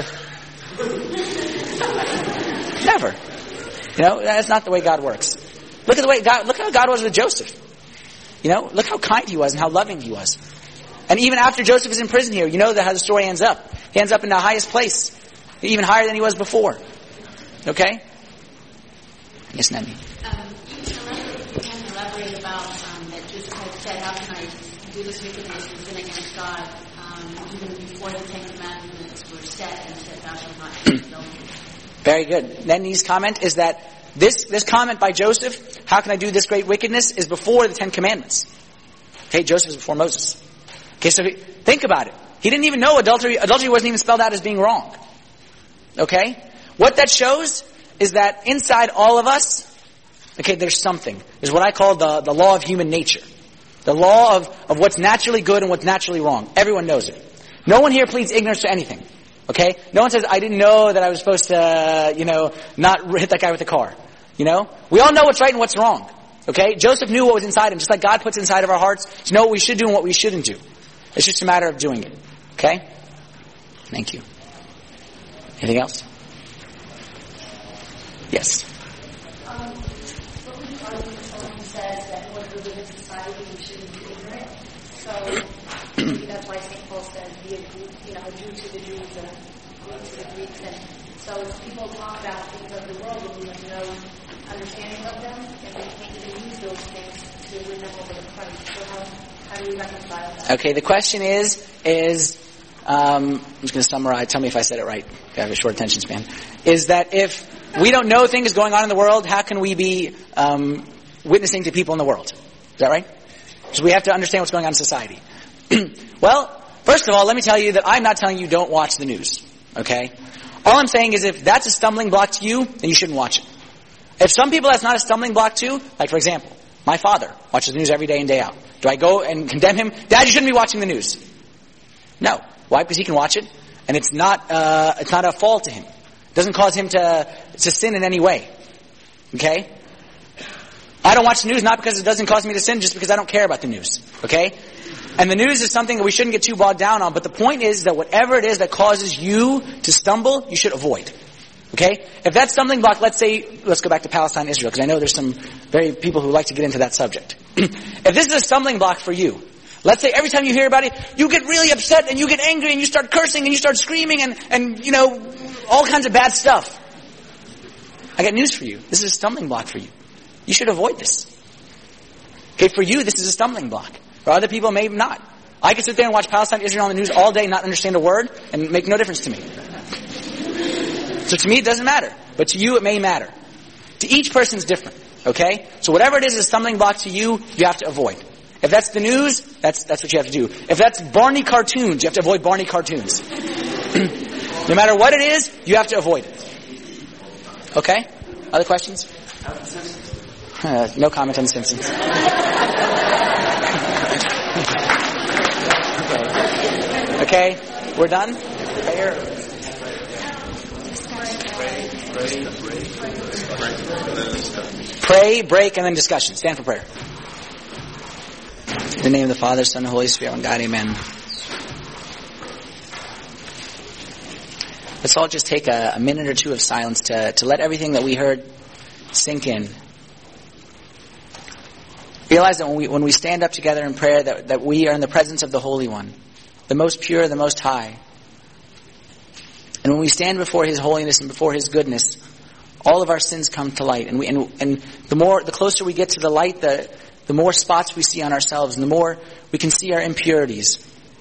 Never. You know, that's not the way God works. Look at the way God, look how God was with Joseph. You know, look how kind he was and how loving he was. And even after Joseph is in prison here, you know that how the story ends up. He ends up in the highest place. Even higher than he was before. Okay? Yes, Nemi. Um, you can elaborate about um, that Joseph had said, how can I do this wickedness and sin against God, um, even before the Ten Commandments were set and said, thou shalt not commit adultery. Very good. Nemi's comment is that this, this comment by Joseph, how can I do this great wickedness, is before the Ten Commandments. Okay, Joseph is before Moses. Okay, so think about it. He didn't even know adultery, adultery wasn't even spelled out as being wrong. Okay? What that shows is that inside all of us, okay, there's something. There's what I call the, the law of human nature. The law of, of what's naturally good and what's naturally wrong. Everyone knows it. No one here pleads ignorance to anything. Okay? No one says, I didn't know that I was supposed to, uh, you know, not hit that guy with a car. You know? We all know what's right and what's wrong. Okay? Joseph knew what was inside him, just like God puts inside of our hearts to know what we should do and what we shouldn't do. It's just a matter of doing it. Okay? Thank you. Anything else? Yes. Um, what would you argue with someone who says that in order to live in society, you shouldn't be ignorant? So maybe that's why Saint Paul says, be a Greek, you know, a Jew to the Jews, a Greek to the Greeks. And so if people talk about things of the world and we have no understanding of them, and we can't even use those things to win them over to Christ. So how, how do we reconcile that? Okay, the question is, is, um, I'm just going to summarize, tell me if I said it right, I have a short attention span, is that if we don't know things going on in the world, how can we be um, witnessing to people in the world? Is that right? So we have to understand what's going on in society. Well, first of all, let me tell you that I'm not telling you don't watch the news. Okay? All I'm saying is if that's a stumbling block to you, then you shouldn't watch it. If some people that's not a stumbling block to, like for example, my father watches the news every day in, day out. Do I go and condemn him? Dad, you shouldn't be watching the news. No. Why? Because he can watch it, and it's not uh, it's not a fault to him. It doesn't cause him to to sin in any way. Okay? I don't watch the news not because it doesn't cause me to sin, just because I don't care about the news. Okay? And the news is something that we shouldn't get too bogged down on, but the point is that whatever it is that causes you to stumble, you should avoid. Okay? If that stumbling block, let's say, let's go back to Palestine, Israel, because I know there's some very people who like to get into that subject. If this is a stumbling block for you, let's say every time you hear about it, you get really upset and you get angry and you start cursing and you start screaming and, and you know, all kinds of bad stuff. I got news for you. This is a stumbling block for you. You should avoid this. Okay, for you, this is a stumbling block. For other people, maybe not. I could sit there and watch Palestine, Israel on the news all day, not understand a word, and make no difference to me. So to me, it doesn't matter. But to you, it may matter. To each person's different. Okay? So whatever it is, is a stumbling block to you, you have to avoid. If that's the news, that's that's what you have to do. If that's Barney cartoons, you have to avoid Barney cartoons. No matter what it is, you have to avoid it. Okay? Other questions? Uh, no comment on The Simpsons. Okay, we're done? Prayer. Pray, break, and then discussion. Stand for prayer. In the name of the Father, Son, and Holy Spirit, one God, amen. Let's all just take a, a minute or two of silence to, to let everything that we heard sink in. Realize that when we when we stand up together in prayer, that, that we are in the presence of the Holy One, the most pure, the most high. And when we stand before His holiness and before His goodness, all of our sins come to light. And we and, and the more the closer we get to the light, the the more spots we see on ourselves, and the more we can see our impurities.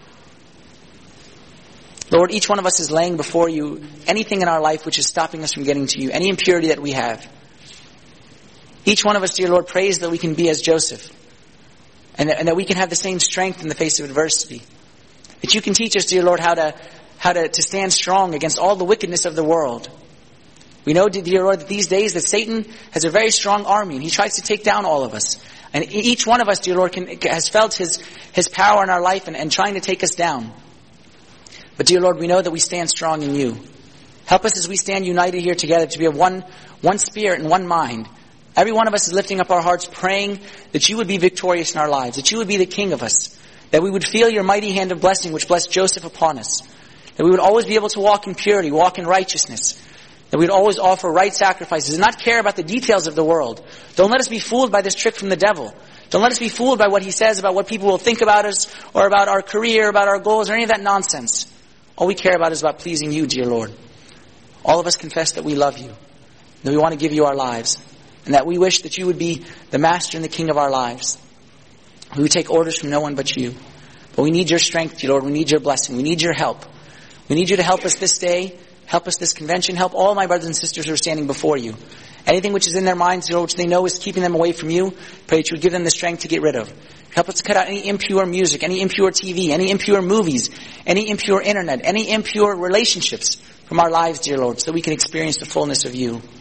Lord, each one of us is laying before you anything in our life which is stopping us from getting to you, any impurity that we have. Each one of us, dear Lord, prays that we can be as Joseph, and that, and that we can have the same strength in the face of adversity. That you can teach us, dear Lord, how to how to, to stand strong against all the wickedness of the world. We know, dear Lord, that these days that Satan has a very strong army, and he tries to take down all of us. And each one of us, dear Lord, can, has felt his his power in our life and, and trying to take us down. But dear Lord, we know that we stand strong in you. Help us as we stand united here together to be of one one spirit and one mind. Every one of us is lifting up our hearts, praying that you would be victorious in our lives, that you would be the king of us, that we would feel your mighty hand of blessing which blessed Joseph upon us, that we would always be able to walk in purity, walk in righteousness, that we would always offer right sacrifices and not care about the details of the world. Don't let us be fooled by this trick from the devil. Don't let us be fooled by what he says about what people will think about us or about our career, about our goals, or any of that nonsense. All we care about is about pleasing you, dear Lord. All of us confess that we love you, that we want to give you our lives, and that we wish that you would be the master and the king of our lives. We would take orders from no one but you. But we need your strength, dear Lord. We need your blessing. We need your help. We need you to help us this day, help us this convention, help all my brothers and sisters who are standing before you. Anything which is in their minds, dear Lord, which they know is keeping them away from you, pray that you would give them the strength to get rid of. Help us to cut out any impure music, any impure T V, any impure movies, any impure internet, any impure relationships from our lives, dear Lord, so that we can experience the fullness of you.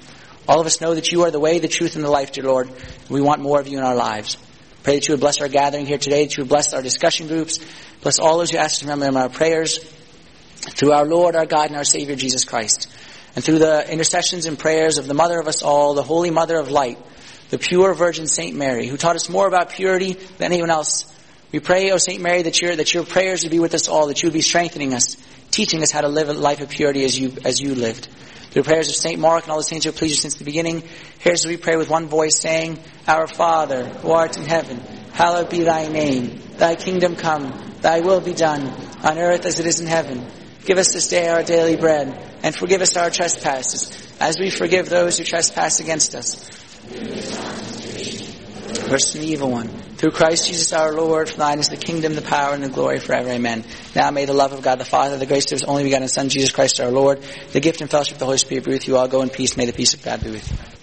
All of us know that you are the way, the truth, and the life, dear Lord. We want more of you in our lives. Pray that you would bless our gathering here today, that you would bless our discussion groups. Bless all those who ask us to remember them in our prayers. Through our Lord, our God, and our Savior, Jesus Christ. And through the intercessions and prayers of the Mother of us all, the Holy Mother of Light, the pure Virgin Saint Mary, who taught us more about purity than anyone else. We pray, O Saint Mary, that your, that your prayers would be with us all, that you would be strengthening us, teaching us how to live a life of purity as you, as you lived. Through the prayers of Saint Mark and all the saints who have pleased you since the beginning, hear us as we pray with one voice, saying, Our Father, who art in heaven, hallowed be thy name. Thy kingdom come, thy will be done, on earth as it is in heaven. Give us this day our daily bread, and forgive us our trespasses, as we forgive those who trespass against us. Verse from the evil one. Through Christ Jesus our Lord, for thine is the kingdom, the power, and the glory forever. Amen. Now may the love of God the Father, the grace of his only begotten Son, Jesus Christ our Lord, the gift and fellowship of the Holy Spirit be with you all. Go in peace. May the peace of God be with you.